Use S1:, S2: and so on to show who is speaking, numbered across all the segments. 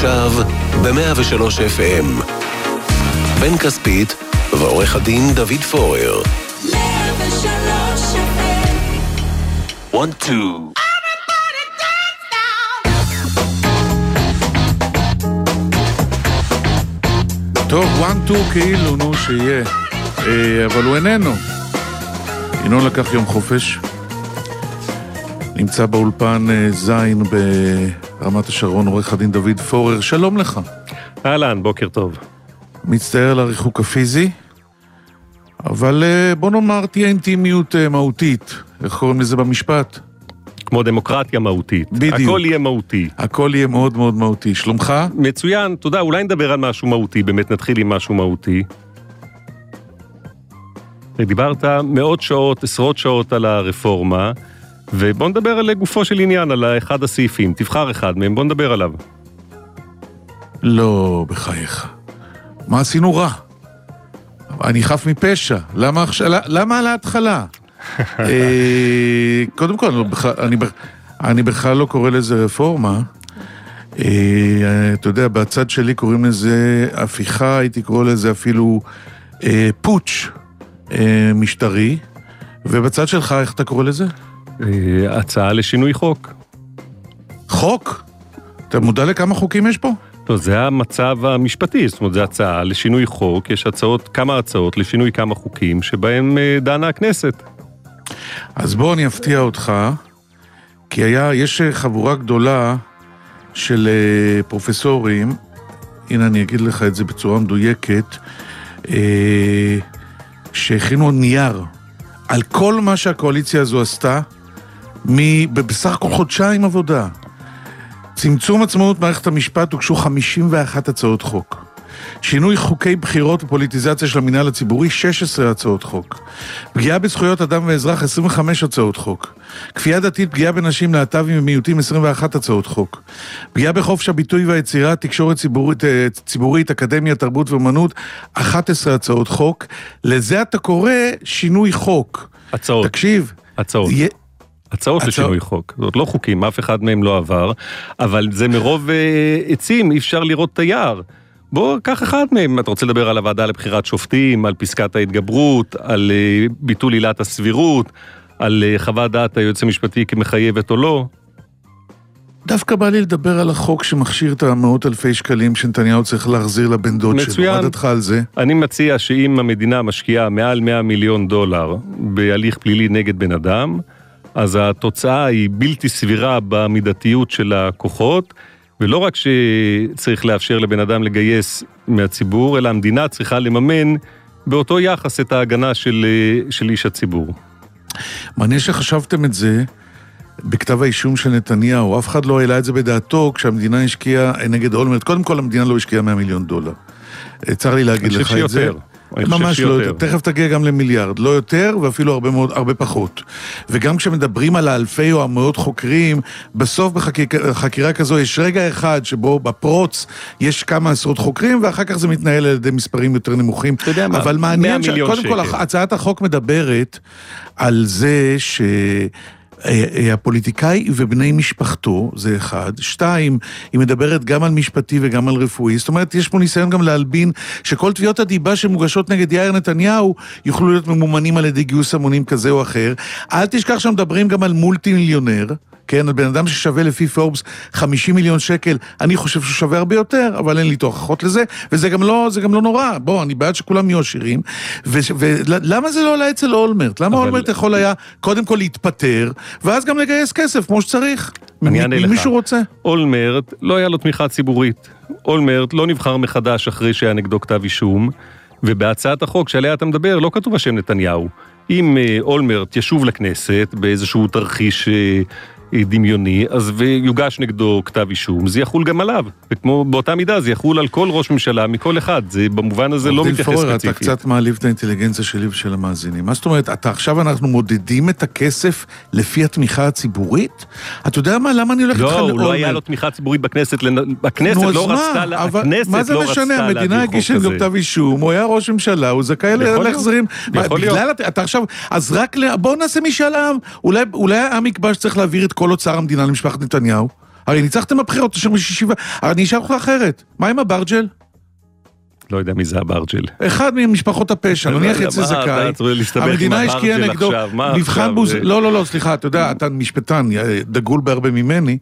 S1: עכשיו ב-103 FM. בן כספית ועורך הדין דוד פורר. 103 FM. 1, 2.
S2: טוב, 1, 2 כאילו, נו שיהיה. אבל הוא איננו. ינון לקח יום חופש. נמצא באולפן זין ברמת השרון, עורך הדין דוד פורר. שלום לך.
S3: אהלן, בוקר טוב.
S2: מצטער על הריחוק הפיזי, אבל בוא נאמר תהיה אינטימיות מהותית. איך קוראים לזה במשפט?
S3: כמו דמוקרטיה מהותית.
S2: בדיוק.
S3: הכל יהיה מהותי.
S2: הכל יהיה מאוד מאוד מהותי. שלומך?
S3: מצוין, תודה. אולי נדבר על משהו מהותי, באמת נתחיל עם משהו מהותי. דיברת מאות שעות, עשרות שעות על הרפורמה, ובוא נדבר על גופו של עניין, על אחד הסעיפים. תבחר אחד מהם, בוא נדבר עליו.
S2: לא, בחייך. מה עשינו רע? אני חף מפשע. למה על ההתחלה? קודם כל, אני בכלל לא קורא לזה רפורמה. אתה יודע, בצד שלי קוראים לזה הפיכה, הייתי קורא לזה אפילו פוטש משטרי. ובצד שלך, איך אתה קורא לזה?
S3: הצעה לשינוי חוק.
S2: חוק? אתה מודע לכמה חוקים יש פה?
S3: לא, זה המצב המשפטי, זאת אומרת, זה הצעה לשינוי חוק, יש כמה הצעות לשינוי כמה חוקים שבהם דנה הכנסת.
S2: אז בוא אני אפתיע אותך, כי יש חבורה גדולה של פרופסורים, הנה אני אגיד לך את זה בצורה מדויקת, שהכינו נייר על כל מה שהקואליציה הזו עשתה, בסך הכל חודשיים עבודה. צמצום עצמאות מערכת המשפט, הוגשו 51 הצעות חוק. שינוי חוקי בחירות ופוליטיזציה של המינהל הציבורי, 16 הצעות חוק. פגיעה בזכויות אדם ואזרח, 25 הצעות חוק. כפייה דתית, פגיעה בנשים, להט"בים ומיעוטים, 21 הצעות חוק. פגיעה בחופש הביטוי והיצירה, תקשורת ציבורית, אקדמיה, תרבות ואמנות, 11 הצעות חוק. לזה אתה קורא שינוי חוק.
S3: הצעות.
S2: תקשיב.
S3: הצעות לשינוי חוק. זאת לא חוקים, אף אחד מהם לא עבר, אבל זה מרוב עצים, אי אפשר לראות את היער. בוא, קח אחד מהם. אתה רוצה לדבר על הוועדה לבחירת שופטים, על פסקת ההתגברות, על ביטול עילת הסבירות, על חוות דעת היועץ המשפטי כמחייבת או לא.
S2: דווקא בא לי לדבר על החוק שמכשיר את המאות אלפי שקלים שנתניהו צריך להחזיר לבן דוד שלו.
S3: מצוין.
S2: מה דעתך על זה?
S3: אני מציע שאם המדינה משקיעה מעל $100 מיליון בהליך פלילי נגד בן אדם, אז התוצאה היא בלתי סבירה במידתיות של הכוחות, ולא רק שצריך לאפשר לבן אדם לגייס מהציבור, אלא המדינה צריכה לממן באותו יחס את ההגנה של איש הציבור.
S2: מעניין שחשבתם את זה בכתב האישום של נתניהו, אף אחד לא העלה את זה בדעתו כשהמדינה השקיעה נגד אולמרט. קודם כל המדינה לא השקיעה $100 מיליון. צריך לי להגיד לך את זה. ממש לא יותר. תכף תגיע גם למיליארד, לא יותר ואפילו הרבה פחות. וגם כשמדברים על האלפי או המאות חוקרים, בסוף בחקירה כזו יש רגע אחד שבו בפרוץ יש כמה עשרות חוקרים, ואחר כך זה מתנהל על ידי מספרים יותר נמוכים. אבל מעניין שקודם כל הצעת החוק מדברת על זה הפוליטיקאי ובני משפחתו, זה אחד. 2, היא מדברת גם על משפטי וגם על רפואי. זאת אומרת, יש פה ניסיון גם להלבין שכל תביעות הדיבה שמוגשות נגד יאיר נתניהו יוכלו להיות ממומנים על ידי גיוס המונים כזה או אחר. אל תשכח שמדברים גם על מולטי מיליונר, כן, על בן אדם ששווה לפי פורבס 50 מיליון שקל, אני חושב שהוא שווה הרבה יותר, אבל אין לי תוכחות לזה, וזה גם לא נורא. בוא, אני בעד שכולם יהיו עשירים, ולמה זה לא עלה אצל אולמרט? למה אולמרט יכול היה קודם כל להתפטר, ואז גם לגייס כסף, כמו שצריך? מישהו רוצה?
S3: אולמרט לא היה לו תמיכה ציבורית. אולמרט לא נבחר מחדש אחרי שהיה נגדו כתב אישום, ובהצעת החוק שעליה אתה מדבר, לא כתוב השם נתניהו. אם אולמרט ישוב לכנסת באיזשהו תרחיש דמיוני, אז ויוגש נגדו כתב אישום, זה יחול גם עליו. וכמו באותה מידה, זה יחול על כל ראש ממשלה מכל אחד. זה במובן הזה לא מתייחס ספציפית.
S2: אתה קצת מעליב את האינטליגנציה שלי ושל המאזינים. מה זאת אומרת? עכשיו אנחנו מודדים את הכסף לפי התמיכה הציבורית? אתה יודע מה? למה אני הולך איתך לאולמרט?
S3: לא, לא היה לו תמיכה ציבורית בכנסת. הכנסת לא רצתה להעביר חוק כזה.
S2: מה זה משנה? המדינה הגישה נגדו כתב אישום, הוא היה ראש ממשלה, הוא זכאי להחזרים. אתה עכשיו, אז רק בואו נעשה משאל עם. אולי העם יקבע שצריך להעביר את כל אוצר המדינה למשפחת נתניהו. הרי ניצחתם בבחירות, אני אשאל אותך אחרת. מה עם הברג'ל?
S3: לא יודע מי זה הברג'ל.
S2: אחד ממשפחות הפשע, נניח יצא זכאי. המדינה השקיעה נגדו. מבחן בוזגלו, לא, סליחה, אתה יודע, אתה משפטן, דגול בהרבה ממני.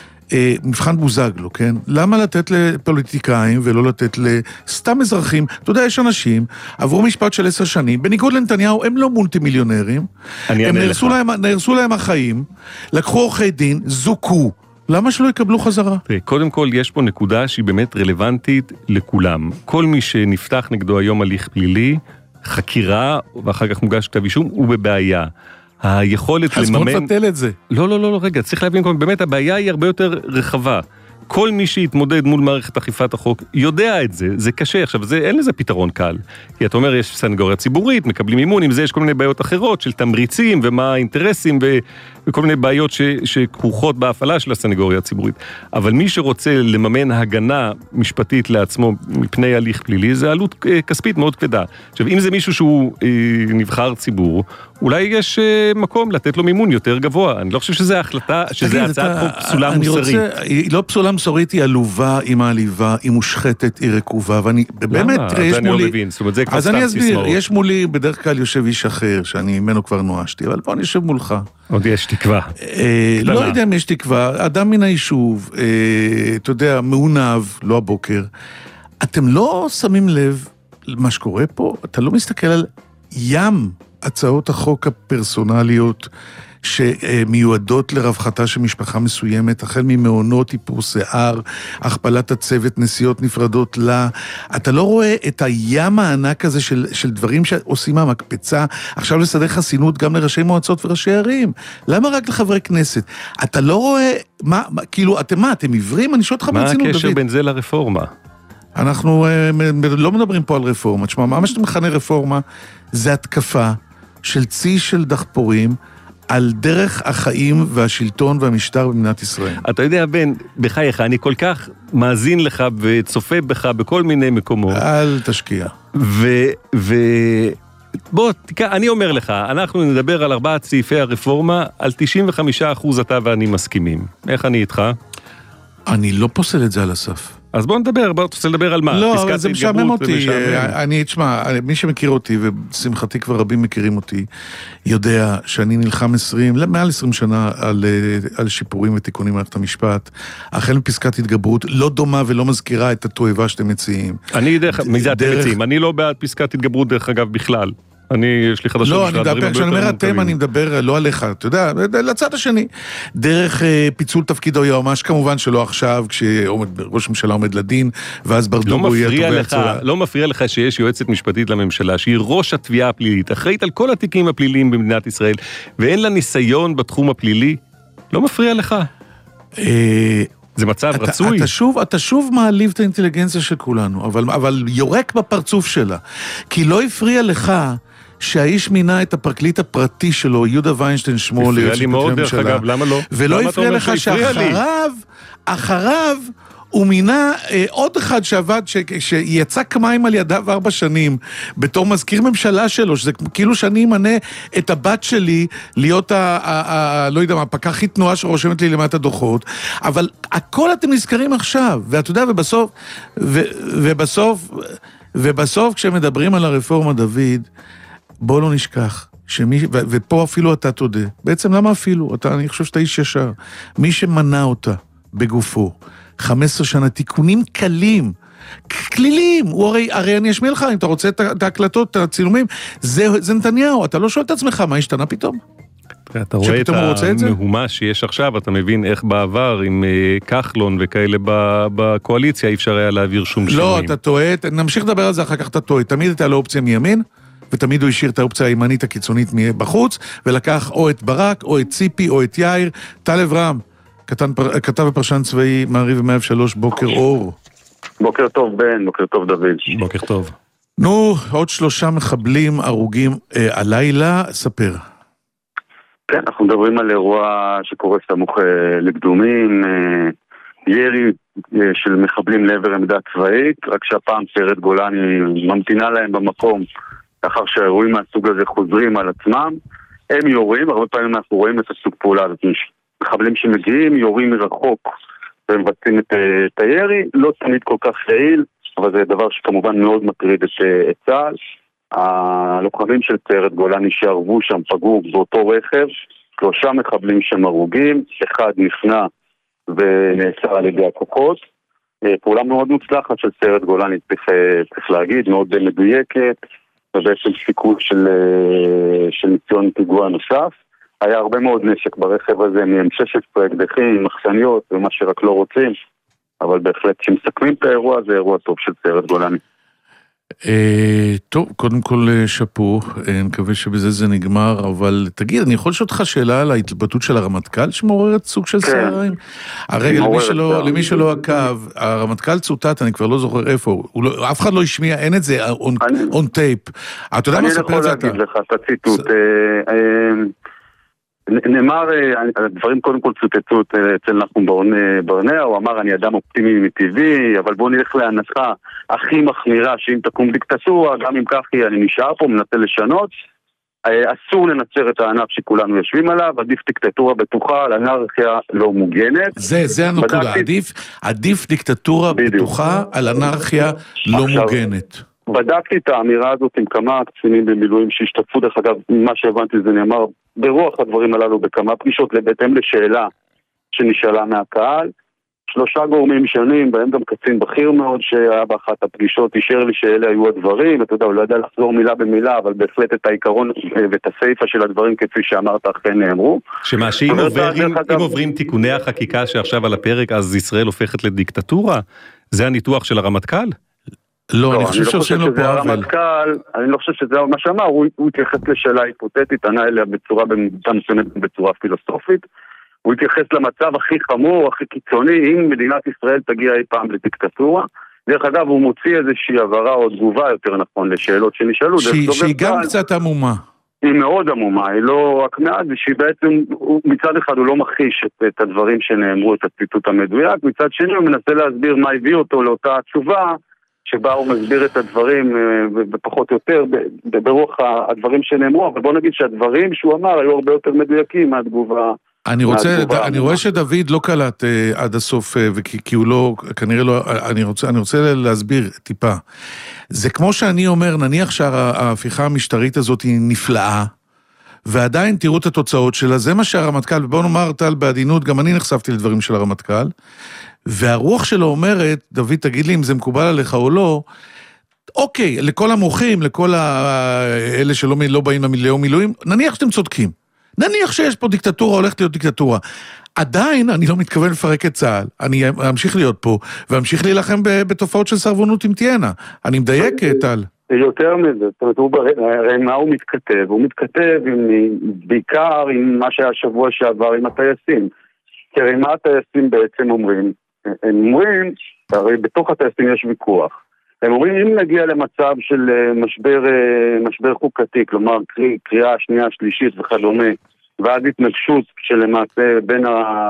S2: מבחן בוזגלו, כן? למה לתת לפוליטיקאים ולא לתת לסתם אזרחים? אתה יודע, יש אנשים, עברו משפט של 10 שנים, בניגוד לנתניהו, הם לא מולטי מיליונרים, הם נהרסו להם החיים, לקחו עורכי דין, זוכו. למה שלא יקבלו חזרה?
S3: קודם כל, יש פה נקודה שהיא באמת רלוונטית לכולם. כל מי שנפתח נגדו היום הליך פלילי, חקירה, ואחר כך מוגש כתב אישום, הוא בבעיה. היכולת לממן...
S2: אז בוא נבטל את זה.
S3: לא, רגע, צריך להבין, באמת הבעיה היא הרבה יותר רחבה. כל מי שיתמודד מול מערכת אכיפת החוק יודע את זה, זה קשה. עכשיו, אין לזה פתרון קל. כי אתה אומר, יש סנגוריה ציבורית, מקבלים אימון, עם זה יש כל מיני בעיות אחרות של תמריצים ומה האינטרסים וכל מיני בעיות שכרוכות בהפעלה של הסנגוריה הציבורית. אבל מי שרוצה לממן הגנה משפטית לעצמו מפני הליך פלילי, זה עלות כספית מאוד כבדה. עכשיו, אם זה מישהו שהוא נבחר ציבור, אולי יש מקום לתת לו מימון יותר גבוה. אני לא חושב שזה החלטה, שזה הצעת חוק פסולה מוסרית.
S2: היא לא פסולה מוסרית, היא עלובה, היא מעליבה, היא מושחתת, היא רקובה, ואני באמת, תראה, יש מולי... אז אני אסביר, יש מולי בדרך כלל יושב איש אחר, שאני ממנו כבר נואשתי, אבל פה אני יושב מולך.
S3: עוד יש תקווה.
S2: לא יודע אם יש תקווה, אדם מן היישוב, אתה יודע, מעונב, לא הבוקר. אתם לא שמים לב למה שקורה פה? אתה לא מסתכל על ים הצעות החוק הפרסונליות שמיועדות לרווחתה של משפחה מסוימת, החל ממעונות, איפור שיער, הכפלת הצוות, נסיעות נפרדות לה. אתה לא רואה את הים הענק הזה של דברים שעושים מהמקפצה, עכשיו לסדר חסינות גם לראשי מועצות וראשי ערים. למה רק לחברי כנסת? אתה לא רואה, כאילו, אתם עיוורים? אני שואל אותך ברצינות, דוד.
S3: מה הקשר בין זה לרפורמה?
S2: אנחנו לא מדברים פה על רפורמה. תשמע, מה שאתה מכנה רפורמה זה התקפה של צי של דחפורים על דרך החיים והשלטון והמשטר במדינת ישראל.
S3: אתה יודע, בן, בחייך, אני כל כך מאזין לך וצופה בך בכל מיני מקומות.
S2: אל תשקיע.
S3: בוא, אני אומר לך, אנחנו נדבר על 4 סעיפי הרפורמה, על 95% אתה ואני מסכימים. איך אני איתך?
S2: אני לא פוסל את זה על הסף.
S3: אז בוא נדבר, בוא תרצה לדבר על מה?
S2: לא, אבל זה משעמם אותי. תשמע, מי שמכיר אותי, ושמחתי כבר רבים מכירים אותי, יודע שאני נלחם מעל 20 שנה על שיפורים ותיקונים במערכת המשפט. החל מפסקת התגברות לא דומה ולא מזכירה את התועבה שאתם מציעים.
S3: מי זה אתם מציעים? אני לא בעד פסקת התגברות דרך אגב בכלל. יש לי חדשות
S2: לא, כשאני אומר אתם, אני מדבר לא עליך, אתה יודע, לצד השני. דרך פיצול תפקיד או יועמ"ש, כמובן שלא עכשיו, כשראש הממשלה עומד לדין, ואז ברדוגו יהיה תובע הצורה.
S3: לא מפריע לך שיש יועצת משפטית לממשלה, שהיא ראש התביעה הפלילית, אחראית על כל התיקים הפליליים במדינת ישראל, ואין לה ניסיון בתחום הפלילי? לא מפריע לך? זה מצב רצוי.
S2: אתה שוב מעליב את האינטליגנציה של כולנו, אבל יורק בפרצוף שלה. כי לא הפריע לך שהאיש מינה את הפרקליט הפרטי שלו, יהודה ויינשטיין שמו,
S3: הפריע לי מאוד דרך אגב, למה לא?
S2: ולא הפריע לך שאחריו הוא מינה עוד אחד שעבד, שיצא כמיים על ידיו 4 שנים, בתור מזכיר ממשלה שלו, שזה כאילו שאני אמנה את הבת שלי, להיות לא יודע מה, פקחית תנועה שרושמת לי למטה דוחות, אבל הכל אתם נזכרים עכשיו, ואתה יודע, ובסוף כשמדברים על הרפורמה, דוד, בוא לא נשכח, ופה אפילו אתה תודה, בעצם למה אפילו? אני חושב שאתה איש ישר, מי שמנע אותה בגופו, 15 שנה, תיקונים כלילים, הרי אני אשמיע לך, אם אתה רוצה את ההקלטות, את הצילומים, זה נתניהו, אתה לא שואל את עצמך, מה השתנה פתאום?
S3: אתה רואה את המהומה שיש עכשיו, אתה מבין איך בעבר עם כחלון וכאלה בקואליציה, אי אפשר היה להעביר שום שינויים.
S2: לא, אתה טועה, נמשיך לדבר על זה, אחר כך אתה טועה, תמיד הייתה לו אופציה מימין, ותמיד הוא השאיר את האופציה הימנית הקיצונית בחוץ, ולקח או את ברק, או את ציפי, או את יאיר, טלב רם, כתב ופרשן צבאי, מעריב 103, בוקר אור.
S4: בוקר טוב בן, בוקר טוב דוד.
S3: בוקר טוב.
S2: נו, עוד 3 מחבלים הרוגים הלילה, ספר.
S4: כן, אנחנו מדברים על אירוע שקורה סמוך לקדומים, ירי של מחבלים לעבר עמדה צבאית, רק שהפעם סיירת גולני ממתינה להם במקום, לאחר שהאירועים מהסוג הזה חוזרים על עצמם, הם יורים, הרבה פעמים אנחנו רואים את הסוג פעולה הזאת, מחבלים שמגיעים, יורים מרחוק ומבצעים את הירי, לא תמיד כל כך יעיל, אבל זה דבר שכמובן מאוד מטריד את צה"ל. הלוחמים של סיירת גולני שערבו שם פגעו באותו רכב, 3 מחבלים שם הרוגים, 1 נפנה ונעצר על ידי הכוחות. פעולה מאוד מוצלחת של סיירת גולני, צריך להגיד, מאוד מדויקת, ובעצם סיכול של ניסיון פיגוע נוסף. היה הרבה מאוד נשק ברכב הזה, מ-16 אקדחים, מחסניות ומה שרק לא רוצים, אבל בהחלט כשמסכמים את האירוע, זה אירוע טוב של סיירת גולני.
S2: טוב, קודם כל שפו, נקווה שבזה זה נגמר, אבל תגיד, אני יכול לשאול אותך שאלה על ההתלבטות של הרמטכ"ל שמעוררת סוג של סערים? הרגע, למי שלא עקב, הרמטכ"ל צוטט, אני כבר לא זוכר איפה, אף אחד לא השמיע, אין את זה on tape. אתה יודע מה ספר את זה?
S4: אני יכול להגיד לך את הציטוט. נאמר, הדברים קודם כל צוטטו אצל נחום ברנע, הוא אמר אני אדם אופטימי מטבעי, אבל בואו נלך להנחה הכי מחמירה שאם תקום דיקטטורה, גם אם כך אני נשאר פה, מנסה לשנות, אסור לנצר את הענף שכולנו יושבים עליו, עדיף דיקטטורה בטוחה על אנרכיה לא מוגנת.
S2: זה הנקודה, עדיף דיקטטורה בטוחה על אנרכיה לא מוגנת.
S4: בדקתי את האמירה הזאת עם כמה קצינים במילואים שהשתתפו, דרך אגב, מה שהבנתי זה נאמר ברוח הדברים הללו בכמה פגישות בהתאם לשאלה שנשאלה מהקהל. 3 גורמים שונים, בהם גם קצין בכיר מאוד שהיה באחת הפגישות, אישר לי שאלה היו הדברים, אתה יודע, הוא לא יודע לחזור מילה במילה, אבל בהחלט את העיקרון ואת הסיפה של הדברים כפי שאמרת אכן נאמרו.
S3: שמה שאם עוברים תיקוני החקיקה שעכשיו על הפרק, אז ישראל הופכת לדיקטטורה? זה הניתוח של הרמטכ"ל?
S2: לא, אני חושב שעושים לו פה עוול.
S4: אני לא חושב שזה מה שאמר, הוא התייחס לשאלה היפותטית, ענה אליה בצורה פילוסופית, הוא התייחס למצב הכי חמור, הכי קיצוני, אם מדינת ישראל תגיע אי פעם לדיקטטורה. דרך אגב, הוא מוציא איזושהי הבהרה או תגובה יותר נכון לשאלות שנשאלו.
S2: שהיא גם קצת עמומה.
S4: היא מאוד עמומה, היא לא רק מעט, שהיא בעצם, מצד אחד הוא לא מכחיש את הדברים שנאמרו, את הציטוט המדויק, מצד שני הוא מנסה להסביר מה הביא אותו לאותה התשובה, שבה הוא מסביר את הדברים בפחות או יותר ברוח הדברים שנאמרו, אבל בוא נגיד שהדברים שהוא אמר היו הרבה יותר מדויקים מהתגובה.
S2: אני רואה שדוד לא קלט עד הסוף, כי הוא לא, כנראה לא, אני רוצה להסביר טיפה. זה כמו שאני אומר, נניח שההפיכה המשטרית הזאת היא נפלאה, ועדיין תראו את התוצאות שלה, זה מה שהרמטכ"ל, ובואו נאמר טל בעדינות, גם אני נחשפתי לדברים של הרמטכ"ל, והרוח שלו אומרת, דוד תגיד לי אם זה מקובל עליך או לא, אוקיי, לכל המוחים, לכל אלה שלא באים ליום מילואים, נניח שאתם צודקים, נניח שיש פה דיקטטורה, הולכת להיות דיקטטורה, עדיין אני לא מתכוון לפרק את צה"ל, אני אמשיך להיות פה, ואמשיך להילחם בתופעות של סרבנות אם תהיינה, אני מדייק טל.
S4: יותר מזה, זאת אומרת, הרי מה הוא מתכתב? הוא מתכתב בעיקר עם מה שהיה שבוע שעבר עם הטייסים, כי הרי מה הטייסים בעצם אומרים? הם אומרים, הרי בתוך הטייסים יש ויכוח. הם אומרים, אם נגיע למצב של משבר חוקתי, כלומר קריאה שנייה, שלישית וכדומה, ואז התנגשות שלמעשה בין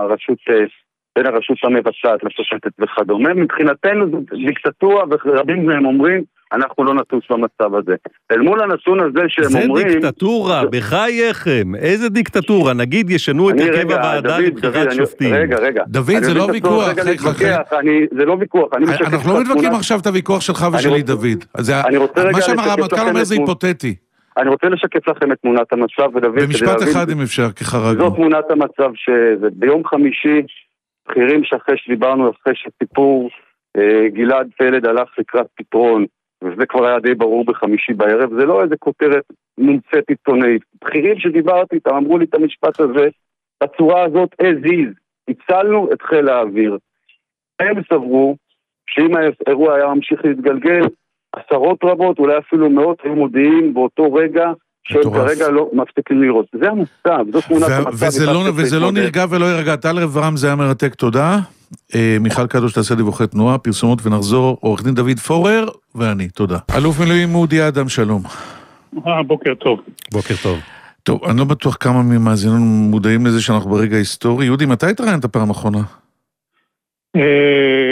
S4: הרשות המבצעת לשופטת וכדומה, מבחינתנו זו דיקטטורה, ורבים מהם אומרים, אנחנו לא נטוס במצב הזה. אל מול הנתון הזה שהם אומרים...
S3: זה דיקטטורה, בחייכם. איזה דיקטטורה? נגיד ישנו את הרכב הוועדה לבחירת שופטים.
S4: רגע.
S2: דוד, זה לא ויכוח.
S4: זה לא ויכוח.
S2: אנחנו לא מתווכחים עכשיו את הוויכוח שלך ושלי, דוד. מה שהרמטכ"ל אומר זה היפותטי.
S4: אני רוצה לשקף לכם את תמונת המצב, ודוד...
S2: במשפט אחד אם אפשר, כחרגנו.
S4: זו תמונת המצב ביום חמישי, בחירים שאחרי שדיברנו, אחרי שסיפור גלעד פלד הלך לקראת פתרון, וזה כבר היה די ברור בחמישי בערב, זה לא איזה כותרת מומצאת עיתונאית. בחירים שדיברתי איתם אמרו לי את המשפט הזה, בצורה הזאת as is, הצלנו את חיל האוויר. הם סברו שאם האירוע היה ממשיך להתגלגל, עשרות רבות, אולי אפילו מאות היו מודיעים באותו רגע, שהם כרגע לא מפסיקים לראות. זה המצב, זו תמונת המצב.
S2: וזה לא נרגע ולא ירגע. טל רברם, זה היה מרתק, תודה. מיכל קדוש תעשה דיווחי תנועה, פרסומות ונחזור, עורך דין דוד פורר ואני, תודה. אלוף מילואים אודי אדם, שלום.
S5: בוקר טוב.
S3: בוקר טוב.
S2: טוב, אני לא בטוח כמה ממאזינים מודעים לזה שאנחנו ברגע היסטורי. יהודי, מתי התראיינת פעם אחרונה?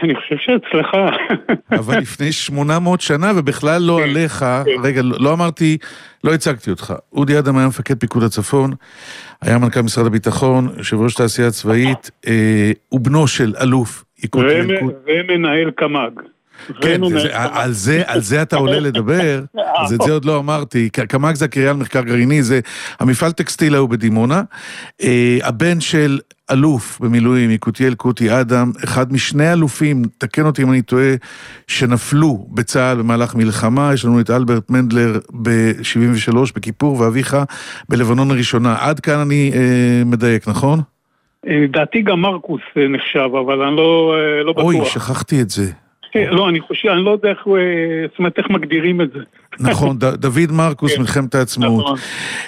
S5: אני חושב שאצלך.
S2: אבל לפני 800 שנה, ובכלל לא עליך, רגע, לא אמרתי, לא הצגתי אותך. אודי אדם היה מפקד פיקוד הצפון, היה מנכ"ל משרד הביטחון, יושב ראש תעשייה צבאית, הוא בנו של אלוף יקותי ילקוט.
S5: ומנהל קמ"ג.
S2: כן, על זה אתה עולה לדבר, אז את זה עוד לא אמרתי. קמ"ג זה הקריה למחקר גרעיני, זה המפעל טקסטיל הוא בדימונה. הבן של אלוף במילואים, יקותי ילקוטי אדם, אחד משני אלופים, תקן אותי אם אני טועה, שנפלו בצה"ל במהלך מלחמה. יש לנו את אלברט מנדלר ב-73 בכיפור, ואביך בלבנון הראשונה. עד כאן אני מדייק, נכון?
S5: דעתי גם מרקוס נחשב, אבל אני לא בטוח.
S2: אוי, שכחתי את זה.
S5: לא, אני חושב, אני לא יודע איך מגדירים את זה.
S2: נכון, דוד מרקוס, מלחמת העצמאות.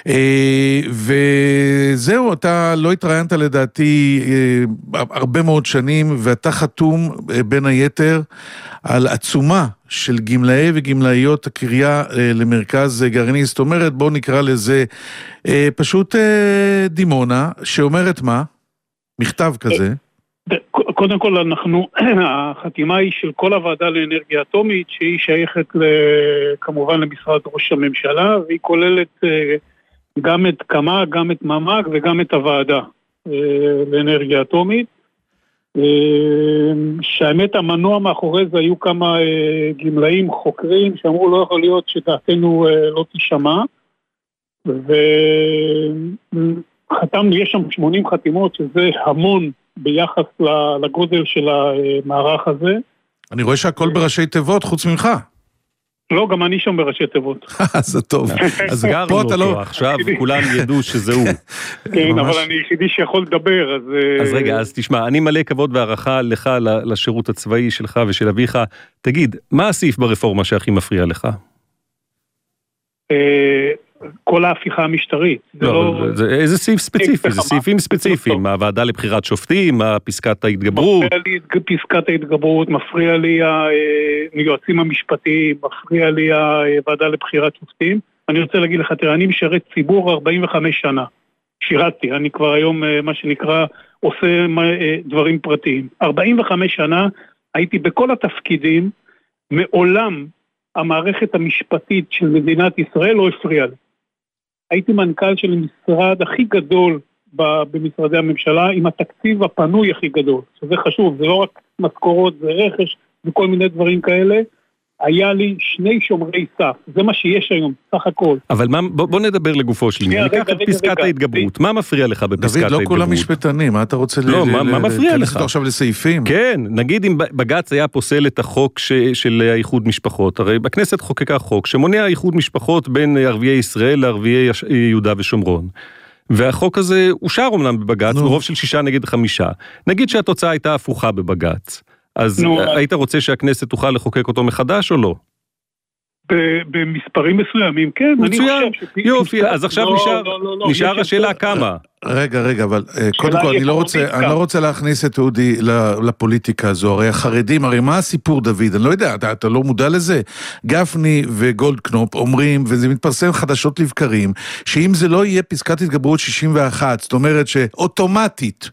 S2: וזהו, אתה לא התראיינת לדעתי הרבה מאוד שנים, ואתה חתום בין היתר על עצומה של גמלאי וגמלאיות הקריה למרכז גרעיני. זאת אומרת, בואו נקרא לזה פשוט דימונה, שאומרת מה? מכתב כזה.
S5: קודם כל החתימה היא של כל הוועדה לאנרגיה אטומית, שהיא שייכת כמובן למשרד ראש הממשלה, והיא כוללת גם את קמ"ג, גם את ממ"ג וגם את הוועדה לאנרגיה אטומית. שהאמת המנוע מאחורי זה היו כמה גמלאים חוקרים שאמרו לא יכול להיות שדעתנו לא תשמע, וחתמנו, יש שם 80 חתימות שזה המון ביחס לגודל של המערך הזה.
S2: אני רואה שהכל בראשי תיבות, חוץ ממך.
S5: לא, גם אני שם בראשי תיבות.
S2: זה טוב.
S3: אז גרנו אותו, עכשיו כולם ידעו שזה הוא.
S5: כן, אבל אני יחידי שיכול לדבר,
S3: אז רגע, אז תשמע, אני מלא כבוד והערכה לך לשירות הצבאי שלך ושל אביך. תגיד, מה הסעיף ברפורמה שהכי מפריע לך?
S5: כל ההפיכה המשטרית.
S3: איזה סעיף ספציפי? זה סעיפים ספציפיים. הוועדה לבחירת שופטים, פסקת ההתגברות.
S5: מפריע לי פסקת ההתגברות, מפריע לי היועצים המשפטיים, מפריע לי הוועדה לבחירת שופטים. אני רוצה להגיד לך, תראה, אני משרת ציבור 45 שנה. שירתתי, אני כבר היום, מה שנקרא, עושה דברים פרטיים. 45 שנה הייתי בכל התפקידים, מעולם המערכת המשפטית של מדינת ישראל לא הפריעה לי. הייתי מנכ"ל של המשרד הכי גדול במשרדי הממשלה, עם התקציב הפנוי הכי גדול, שזה חשוב, זה לא רק משכורות, זה רכש וכל מיני דברים כאלה. היה לי 2 שומרי סף, זה מה שיש היום, סך הכל.
S3: אבל בוא נדבר לגופו של עניין, ניקח את פסקת ההתגברות, מה מפריע לך בפסקת ההתגברות?
S2: דוד, לא כולם משפטנים, מה אתה רוצה להכניס אותו עכשיו לסעיפים?
S3: כן, נגיד אם בג"ץ היה פוסל את החוק של איחוד משפחות, הרי בכנסת חוקקה חוק שמונע איחוד משפחות בין ערביי ישראל לערביי יהודה ושומרון. והחוק הזה אושר אומנם בבג"ץ, ברוב של 6-5. נגיד שהתוצאה הייתה הפוכה בבג"ץ. אז היית רוצה שהכנסת תוכל לחוקק אותו מחדש או לא?
S5: במספרים מסוימים, כן.
S2: מצוין,
S3: יופי, אז עכשיו נשאר השאלה כמה.
S2: רגע, אבל קודם כל אני לא רוצה להכניס את אודי לפוליטיקה הזו, הרי החרדים, הרי מה הסיפור דוד? אני לא יודע, אתה לא מודע לזה? גפני וגולדקנופ אומרים, וזה מתפרסם חדשות לבקרים, שאם זה לא יהיה פסקת התגברות 61, זאת אומרת שאוטומטית,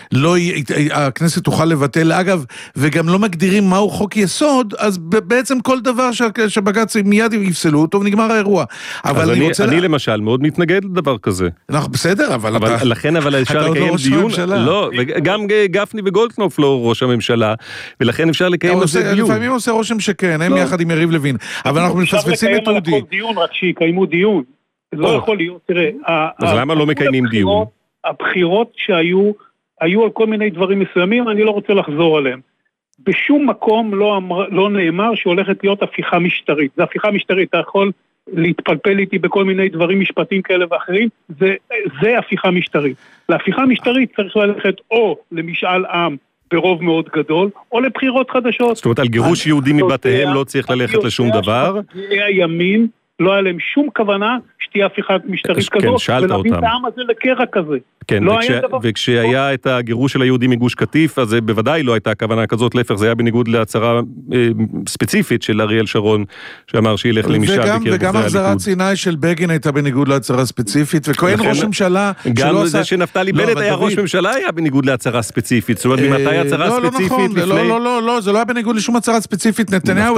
S2: הכנסת תוכל לבטל, אגב, וגם לא מגדירים מהו חוק יסוד, אז בעצם כל דבר שבג"ץ מיד יפסלו אותו ונגמר האירוע.
S3: אבל אני למשל מאוד מתנגד לדבר כזה.
S2: בסדר, אבל
S3: לכן אפשר לקיים דיון, לא, וגם גפני וגולדקנופ לא ראש הממשלה, ולכן אפשר לקיים על זה דיון.
S2: לפעמים עושה רושם שכן, הם יחד עם יריב לוין, אבל אנחנו מפספסים את אודי.
S5: אפשר לקיים על הכל דיון, רק שיקיימו דיון. זה לא יכול להיות, תראה.
S3: אז למה לא מקיימים דיון?
S5: הבחירות היו על כל מיני דברים מסוימים, אני לא רוצה לחזור עליהם. בשום מקום לא נאמר שהולכת להיות הפיכה משטרית. זה הפיכה משטרית, אתה יכול להתפלפל איתי בכל מיני דברים משפטיים כאלה ואחרים, זה הפיכה משטרית. להפיכה משטרית צריך ללכת או למשאל עם ברוב מאוד גדול, או לבחירות חדשות.
S3: זאת אומרת, על גירוש יהודים מבתיהם לא צריך ללכת לשום דבר.
S5: הימין לא היה להם שום כוונה שתהיה הפיכה משטרית כזו, ולהביא את העם הזה לקרע כזה.
S3: כן, וכשהיה את הגירוש של היהודים מגוש קטיף, אז זה בוודאי לא הייתה הכוונה כזאת, להפך, זה היה בניגוד להצהרה ספציפית של אריאל שרון, שאמר שילך למשאל בקרב דוברי הליכוד.
S2: וגם החזרת סיני של בגין הייתה בניגוד להצהרה ספציפית, וכהן ראש ממשלה
S3: גם זה שנפתלי בנט היה ראש ממשלה היה בניגוד להצהרה ספציפית, זאת אומרת, ממתי הצהרה ספציפית לפני...
S2: לא, זה לא היה בניגוד לשום הצהרה ספציפית, נתניהו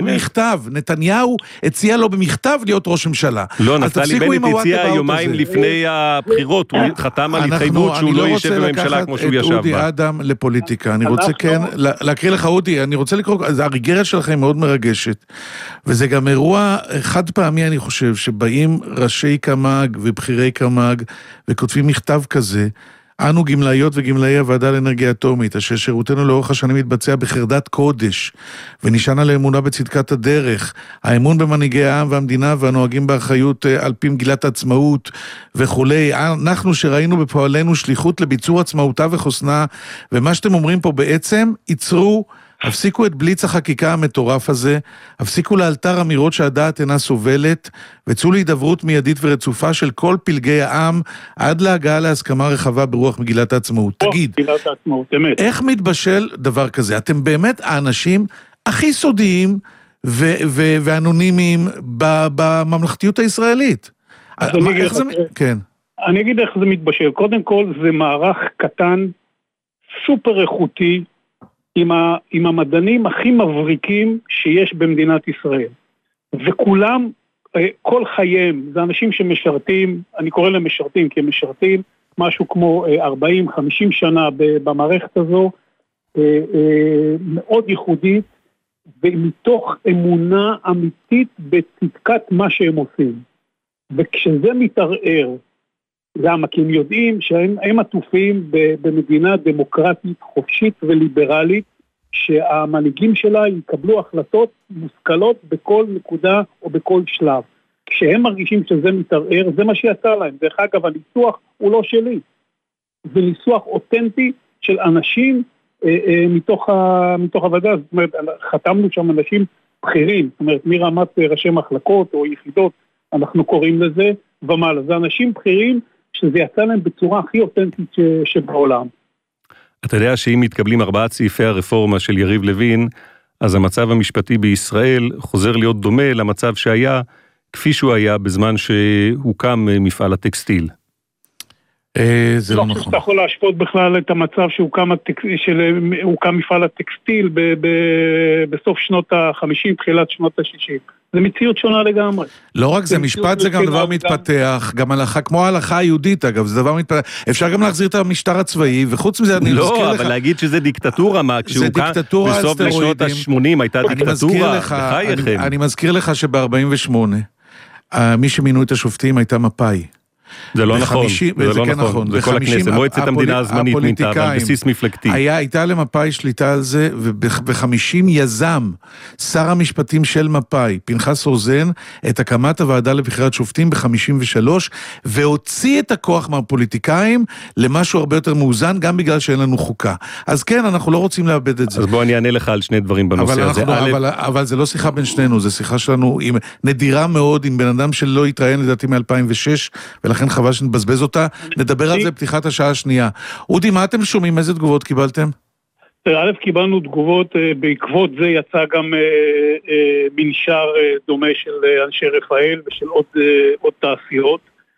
S2: הציע לו במכתב להיות ראש ממשלה.
S3: לא, נפתלי בנט הציע יומיים לפני הבחירות, הוא חתם על התחייבות שהוא לא יישב בממשלה כמו שהוא ישב בה.
S2: אני לא רוצה לקחת את אודי אדם לפוליטיקה, אני רוצה כן להקריא לך אודי, אני רוצה לקרוא, הריגרת שלכם מאוד מרגשת, וזה גם אירוע חד פעמי אני חושב, שבאים ראשי קמ"ג ובחירי קמ"ג וכותבים מכתב כזה, אנו גמלאיות וגמלאי הוועדה לאנרגיה אטומית, אשר שירותנו לאורך השנים מתבצע בחרדת קודש, ונשען על האמונה בצדקת הדרך, האמון במנהיגי העם והמדינה והנוהגים באחריות על פי מגילת העצמאות וכולי. אנחנו שראינו בפועלנו שליחות לביצור עצמאותה וחוסנה, ומה שאתם אומרים פה בעצם, ייצרו, הפסיקו את בליץ החקיקה המטורף הזה, הפסיקו לאלתר אמירות שהדעת אינה סובלת, וצאו להידברות מיידית ורצופה של כל פלגי העם, עד להגעה להסכמה רחבה ברוח מגילת העצמאות. תגיד, איך מתבשל דבר כזה? אתם באמת האנשים הכי סודיים ואנונימיים בממלכתיות הישראלית.
S5: אני אגיד איך זה מתבשל. קודם כל, זה מערך קטן, סופר איכותי, עם המדענים הכי מבריקים שיש במדינת ישראל. וכולם, כל חייהם, זה אנשים שמשרתים, אני קורא להם משרתים, כי הם משרתים משהו כמו 40-50 שנה במערכת הזו, מאוד ייחודית, ומתוך אמונה אמיתית בצדקת מה שהם עושים. וכשזה מתערער, למה? כי הם יודעים שהם עטופים במדינה דמוקרטית, חופשית וליברלית, שהמנהיגים שלה יקבלו החלטות מושכלות בכל נקודה או בכל שלב. כשהם מרגישים שזה מתערער, זה מה שיצא להם. דרך אגב, הניסוח הוא לא שלי. זה ניסוח אותנטי של אנשים מתוך הוועדה. זאת אומרת, חתמנו שם אנשים בכירים, זאת אומרת, מרמת ראשי מחלקות או יחידות, אנחנו קוראים לזה, ומעלה. זה אנשים בכירים שזה יצא להם בצורה הכי אותנטית שבעולם.
S3: אתה יודע שאם מתקבלים 4 סעיפי הרפורמה של יריב לוין, אז המצב המשפטי בישראל חוזר להיות דומה למצב שהיה, כפי שהוא היה בזמן שהוקם מפעל הטקסטיל.
S2: זה לא נכון.
S5: אתה יכול להשפוט בכלל את המצב שהוקם מפעל הטקסטיל בסוף שנות ה-50, תחילת שנות ה-60. זה מציאות שונה לגמרי.
S2: לא רק זה, משפט זה גם דבר מתפתח, גם הלכה, כמו ההלכה היהודית אגב, זה דבר מתפתח. אפשר גם להחזיר את המשטר הצבאי, וחוץ מזה אני מזכיר לך...
S3: לא, אבל להגיד שזה דיקטטורה, מה, כשהוקם בסוף לשנות ה-80 הייתה דיקטטורה, בחייכם.
S2: אני מזכיר לך שב-48, מי שמינו את השופטים הייתה מפא"י.
S3: זה לא נכון, זה לא נכון, זה כל הכנסת, מועצת המדינה הזמנית מינתה, על בסיס מפלגתי.
S2: הייתה למפא"י שליטה על זה, וב-50 יזם שר המשפטים של מפא"י, פנחס רוזן, את הקמת הוועדה לבחירת שופטים ב-53, והוציא את הכוח מהפוליטיקאים למשהו הרבה יותר מאוזן, גם בגלל שאין לנו חוקה. אז כן, אנחנו לא רוצים לאבד את זה.
S3: אז בוא אני אענה לך על שני דברים בנושא הזה.
S2: אבל זה לא שיחה בין שנינו, זה שיחה שלנו נדירה מאוד, עם בן אדם שלא התראיין לדעתי מ-2006, ולכן חבל שנבזבז אותה, נדבר על זה פתיחת השעה השנייה. אודי, מה אתם שומעים? איזה תגובות קיבלתם?
S5: א', קיבלנו תגובות, בעקבות זה יצא גם מנשר דומה של אנשי רפאל ושל עוד תעשיות,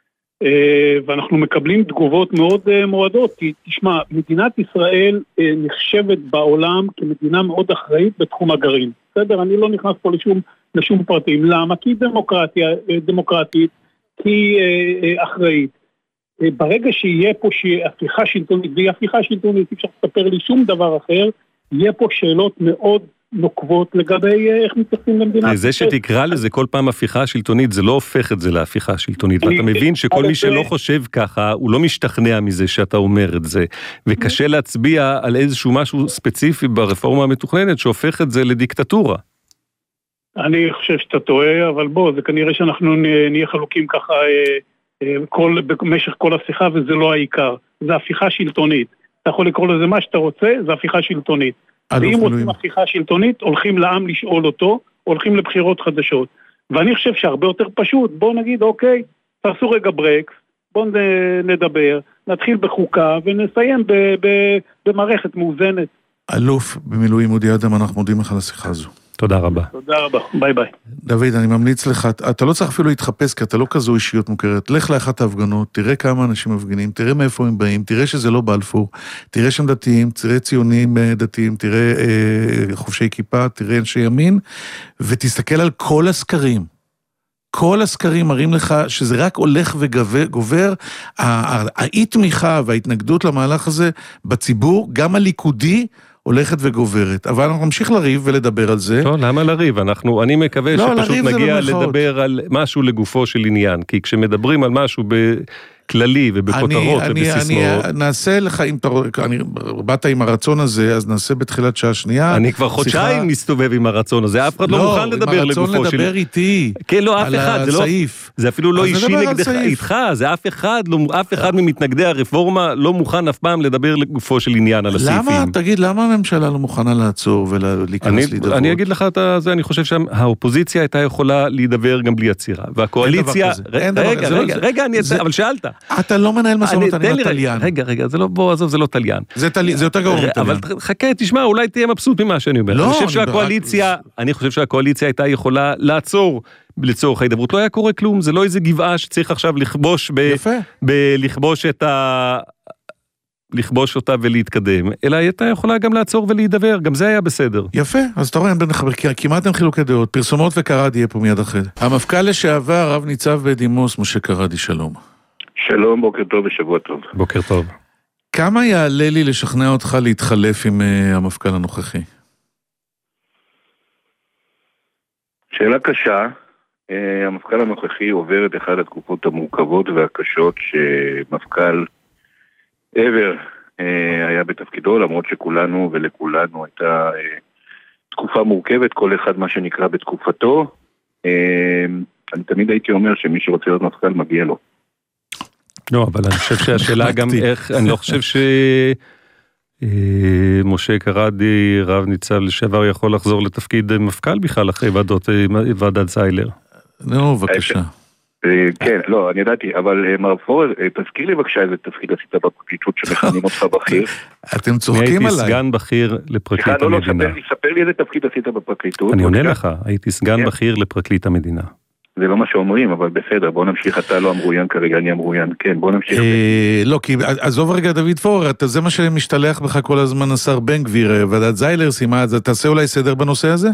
S5: ואנחנו מקבלים תגובות מאוד מועדות, כי תשמע, מדינת ישראל נחשבת בעולם כמדינה מאוד אחראית בתחום הגרעין. בסדר? אני לא נכנס פה לשום פרטים. למה? כי דמוקרטית, כי אחראית. ברגע שיהיה פה הפיכה שלטונית, והיא הפיכה שלטונית, אפשר לספר לי שום דבר אחר, יהיה פה שאלות מאוד נוקבות לגבי איך מתייחסים למדינה.
S3: זה שתקרא לזה כל פעם הפיכה שלטונית, זה לא הופך את זה להפיכה שלטונית, ואתה מבין שכל מי שלא חושב ככה, הוא לא משתכנע מזה שאתה אומר את זה, וקשה להצביע על איזשהו משהו ספציפי ברפורמה המתוכננת, שהופך את זה לדיקטטורה.
S5: אני חושב שאתה טועה, אבל בוא, זה כנראה שאנחנו נהיה חלוקים ככה במשך כל השיחה, וזה לא העיקר. זה הפיכה שלטונית. אתה יכול לקרוא לזה מה שאתה רוצה, זה הפיכה שלטונית. ואם רוצים הפיכה שלטונית, הולכים לעם לשאול אותו, הולכים לבחירות חדשות. ואני חושב שהרבה יותר פשוט, בואו נגיד, אוקיי, תעשו רגע ברקס, בואו נדבר, נתחיל בחוקה ונסיים במערכת מאוזנת.
S2: אלוף במילואים אודי אדם, אנחנו מודים לך על השיחה הזו.
S3: תודה רבה.
S5: תודה רבה, ביי ביי.
S2: דוד, אני ממליץ לך, אתה לא צריך אפילו להתחפש, כי אתה לא כזו אישיות מוכרת. לך לאחת ההפגנות, תראה כמה אנשים מפגינים, תראה מאיפה הם באים, תראה שזה לא בלפור, תראה שהם דתיים, תראה ציונים דתיים, תראה חובשי כיפה, תראה אנשי ימין, ותסתכל על כל הסקרים. כל הסקרים מראים לך שזה רק הולך וגובר, האי תמיכה וההתנגדות למהלך הזה בציבור, גם הליכודי, הולכת וגוברת. אבל אנחנו נמשיך לריב ולדבר על זה.
S3: לא, למה לריב? אני מקווה שפשוט נגיע לדבר על משהו לגופו של עניין, כי כשמדברים על משהו בכללי ובכותרות ובסיסמאות...
S2: נעשה לך, אם באת עם הרצון הזה, אז נעשה בתחילת שעה שנייה.
S3: אני כבר חודשיים מסתובב עם הרצון הזה, אף אחד לא מוכן לדבר לגופו של...
S2: לא, עם הרצון לדבר איתי.
S3: כן, לא, אף אחד. זה אפילו לא אישי איתך, זה אף אחד ממתנגדי הרפורמה לא מוכן אף פעם לדבר לגופו של עניין על הסעיפים.
S2: למה? תגיד, למה הממשלה לא מוכנה לעצור ולהיכנס להידברות?
S3: אני אגיד לך את זה, אני חושב שהאופוזיציה הייתה יכולה להידבר גם בלי עצירה, והקואליציה... רגע, אבל שאלת.
S2: אתה לא מנהל משא ומתן עם הטליין.
S3: רגע, זה לא, בוא, עזוב, זה לא טליין.
S2: זה יותר גרוע מטליין.
S3: אבל חכה, תשמע, אולי תהיה מבסוט ממה שאני אומר. אני חושב שהקואליציה הייתה יכולה לעצור לצורך ההידברות. לא היה קורה כלום, זה לא איזה גבעה שצריך עכשיו לכבוש אותה ולהתקדם, אלא הייתה יכולה גם לעצור ולהידבר, גם זה היה בסדר.
S2: יפה, אז אתה רואה, כמעט אין חילוקי דעות, פרסומות וקראדי יהיה פה מיד אחרי. המפכ"ל לשעבר, רב ניצב בדימוס, משה קראדי, שלום.
S6: שלום, בוקר טוב ושבוע טוב.
S3: בוקר טוב.
S2: כמה יעלה לי לשכנע אותך להתחלף עם המפכ"ל הנוכחי?
S6: שאלה קשה. המפכ"ל הנוכחי עובר את אחת התקופות המורכבות והקשות שמפכ"ל עבר היה בתפקידו, למרות שכולנו ולכולנו הייתה תקופה מורכבת, כל אחד מה שנקרא בתקופתו. אני תמיד הייתי אומר שמי שרוצה להיות מפכ"ל מגיע לו.
S3: לא, אבל אני חושב שהשאלה גם איך, אני לא חושב שמשה קראדי, רב ניצב לשעבר, יכול לחזור לתפקיד מפכ"ל בכלל אחרי ועדת זיילר.
S2: נו, בבקשה.
S6: כן, לא, אני ידעתי, אבל מר פורר, תזכיר לי בבקשה איזה תפקיד עשית בפרקליטות שמכנים אותך בכיר.
S2: אתם צוחקים עליי.
S3: הייתי סגן בכיר לפרקליט המדינה.
S6: ספר לי איזה תפקיד עשית בפרקליטות.
S3: אני עונה לך, הייתי סגן בכיר לפרקליט המדינה.
S6: זה לא מה שאומרים, אבל בסדר, בוא נמשיך, אתה לא אמרויין כרגע, אני אמרויין, כן, בוא נמשיך.
S2: לא, כי עזוב רגע דוד פורר, זה מה שמשתלח בך כל הזמן השר בן גביר, ועדת זיילר סיימה, אז תעשה אולי סדר בנושא הזה?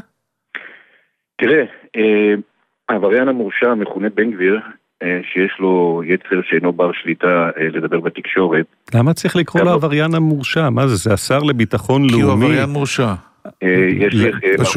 S6: תראה, העבריין המורשע מכונה בן גביר, שיש לו יצר שאינו בר שליטה לדבר בתקשורת.
S3: למה צריך לקרוא לו העבריין המורשע? מה זה? זה השר לביטחון לאומי?
S2: כי הוא עבריין מורשע.
S6: יש לך,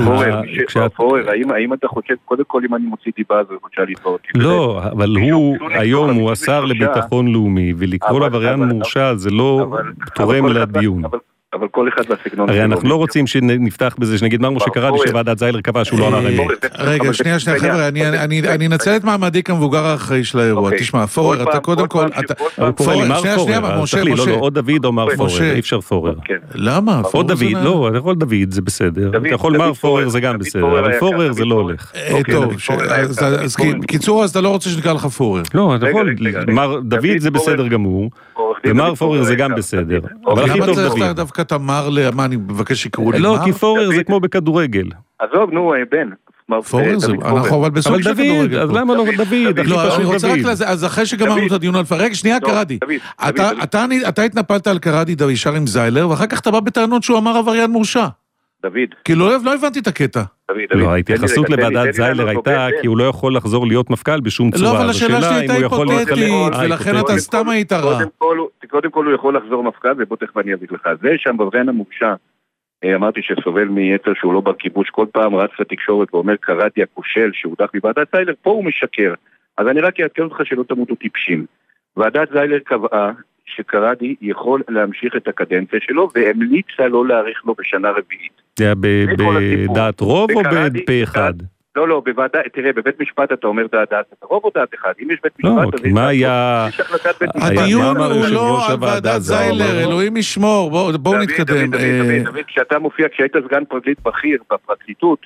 S6: פורר, האם אתה חושב, קודם כל אם אני מוציא דיבה אז הוא חושב לתבוע אותי?
S3: לא, אבל היום הוא השר לביטחון לאומי, ולקרוא לו עבריין מורשע זה לא תורם לדיון.
S6: אבל כל אחד בסגנון...
S3: הרי אנחנו לא רוצים שנפתח בזה, שנגיד מה משה קראדי שוועדת זיילר קבע שהוא לא אמר אמת.
S2: רגע, שנייה, חבר'ה, אני אנצל את מעמדי כמבוגר האחראי של האירוע. תשמע, פורר, אתה קודם כל...
S3: שנייה, משה. או דוד או מר פורר, אי אפשר פורר.
S2: למה?
S3: או דוד, לא, יכול דוד, זה בסדר. אתה יכול מר פורר, זה גם בסדר, אבל פורר זה לא הולך.
S2: טוב, אז קיצור, אז אתה לא רוצה שנקרא לך פורר.
S3: לא, אתה יכול, מר דוד זה בסדר גמור, ומר פורר זה גם בסדר. אבל הכי טוב דוד.
S2: דווקא אתה אמר למה אני מבקש שיקראו לי
S3: לא, כי פורר זה כמו בכדורגל.
S6: עזוב, נו, בן.
S2: פורר זה, אנחנו אבל בסוג של כדורגל.
S3: אז למה לא דוד?
S2: לא, אני רוצה רק לזה, אז אחרי שגמרנו את הדיון על פרק, שנייה קראדי. אתה התנפלת על קראדי ישר עם זיילר, ואחר כך אתה בא בטענות שהוא אמר עבריין מורשע.
S6: דוד.
S2: כי לא הבנתי את הקטע.
S3: לא, ההתייחסות לוועדת זיילר הייתה כי הוא לא יכול לחזור להיות מפכ"ל בשום צורה.
S2: לא, אבל השאלה שלי הייתה היפותטית, ולכן אתה סתם היית רע.
S6: קודם כל הוא יכול לחזור מפכ"ל, ובוא תכף אני אביא לך. זה שם בעבריין המורשע, אמרתי שסובל מיצר שהוא לא בר כיבוש, כל פעם רץ לתקשורת ואומר קראדי הכושל שהודח מוועדת זיילר, פה הוא משקר. אז אני רק אעדכן אותך שלא תמותו טיפשים. ועדת זיילר קבעה שקראדי יכול להמשיך את הקדנציה שלו, והמליצה לא להאריך לו בשנה רביעית.
S3: זה היה בדעת רוב או בפה אחד?
S6: לא, בוועדה, תראה, בבית משפט אתה אומר דעת רוב או דעת אחד? אם יש בית משפט...
S3: לא, מה היה...
S2: הדיון הוא לא על ועדת זיילר, אלוהים ישמור, בואו נתקדם.
S6: דוד, כשאתה מופיע, כשהיית סגן פרקליט בכיר בפרקליטות,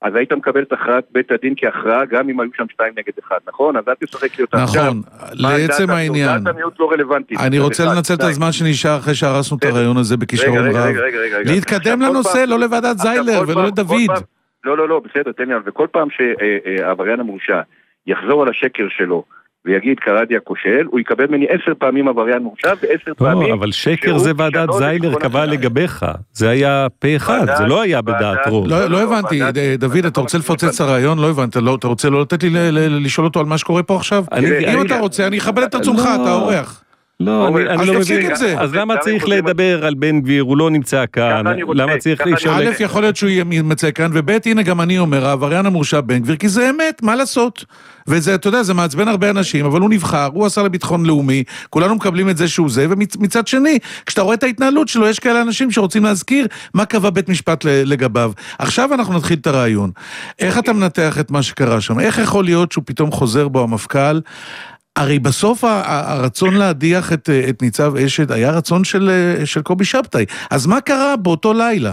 S6: אז היית מקבל את הכרעת בית הדין כהכרעה, גם אם היו שם 2-1, נכון? אז אל תשחק לי אותה.
S2: נכון, לעצם העניין.
S6: דעת המיעוט לא רלוונטית.
S2: אני רוצה לנצל את הזמן שנשאר אחרי שהרסנו את הרעיון הזה בכישרון רב. להתקדם לנושא, לא לוועדת זיילר ולא לדוד.
S6: לא, בסדר, תן לי, וכל פעם שהעבריין המורשע יחזור על השקר שלו, ויגיד קראתי הכושל, הוא יקבל ממני 10 פעמים עבריין מורשע, ו10 פעמים...
S3: לא, אבל שקר זה ועדת זיילר קבע לגביך. זה היה פה אחד, זה לא היה בדעת רוב.
S2: לא הבנתי, דוד, אתה רוצה לפוצץ הרעיון? לא הבנת, אתה רוצה לא לתת לי לשאול אותו על מה שקורה פה עכשיו? אם אתה רוצה, אני אכבד את רצונך, אתה אורח.
S3: לא, אני לא מבין. אז למה צריך לדבר על בן גביר? הוא לא נמצא כאן. למה צריך לשאול...
S2: א', יכול להיות שהוא ימצא כאן, וב', הנה גם אני אומר, העבריין המורשע בן גביר, כי זה אמת, מה לעשות? וזה, אתה יודע, זה מעצבן הרבה אנשים, אבל הוא נבחר, הוא עשה לביטחון לאומי, כולנו מקבלים את זה שהוא זה, ומצד שני, כשאתה רואה את ההתנהלות שלו, יש כאלה אנשים שרוצים להזכיר מה קבע בית משפט לגביו. עכשיו אנחנו נתחיל את הרעיון. איך אתה מנתח את מה שקרה שם? איך יכול להיות שהוא פתאום חוזר בו המפכ"ל? הרי בסוף הרצון להדיח את ניצב אשד היה רצון של קובי שבתאי. אז מה קרה באותו לילה?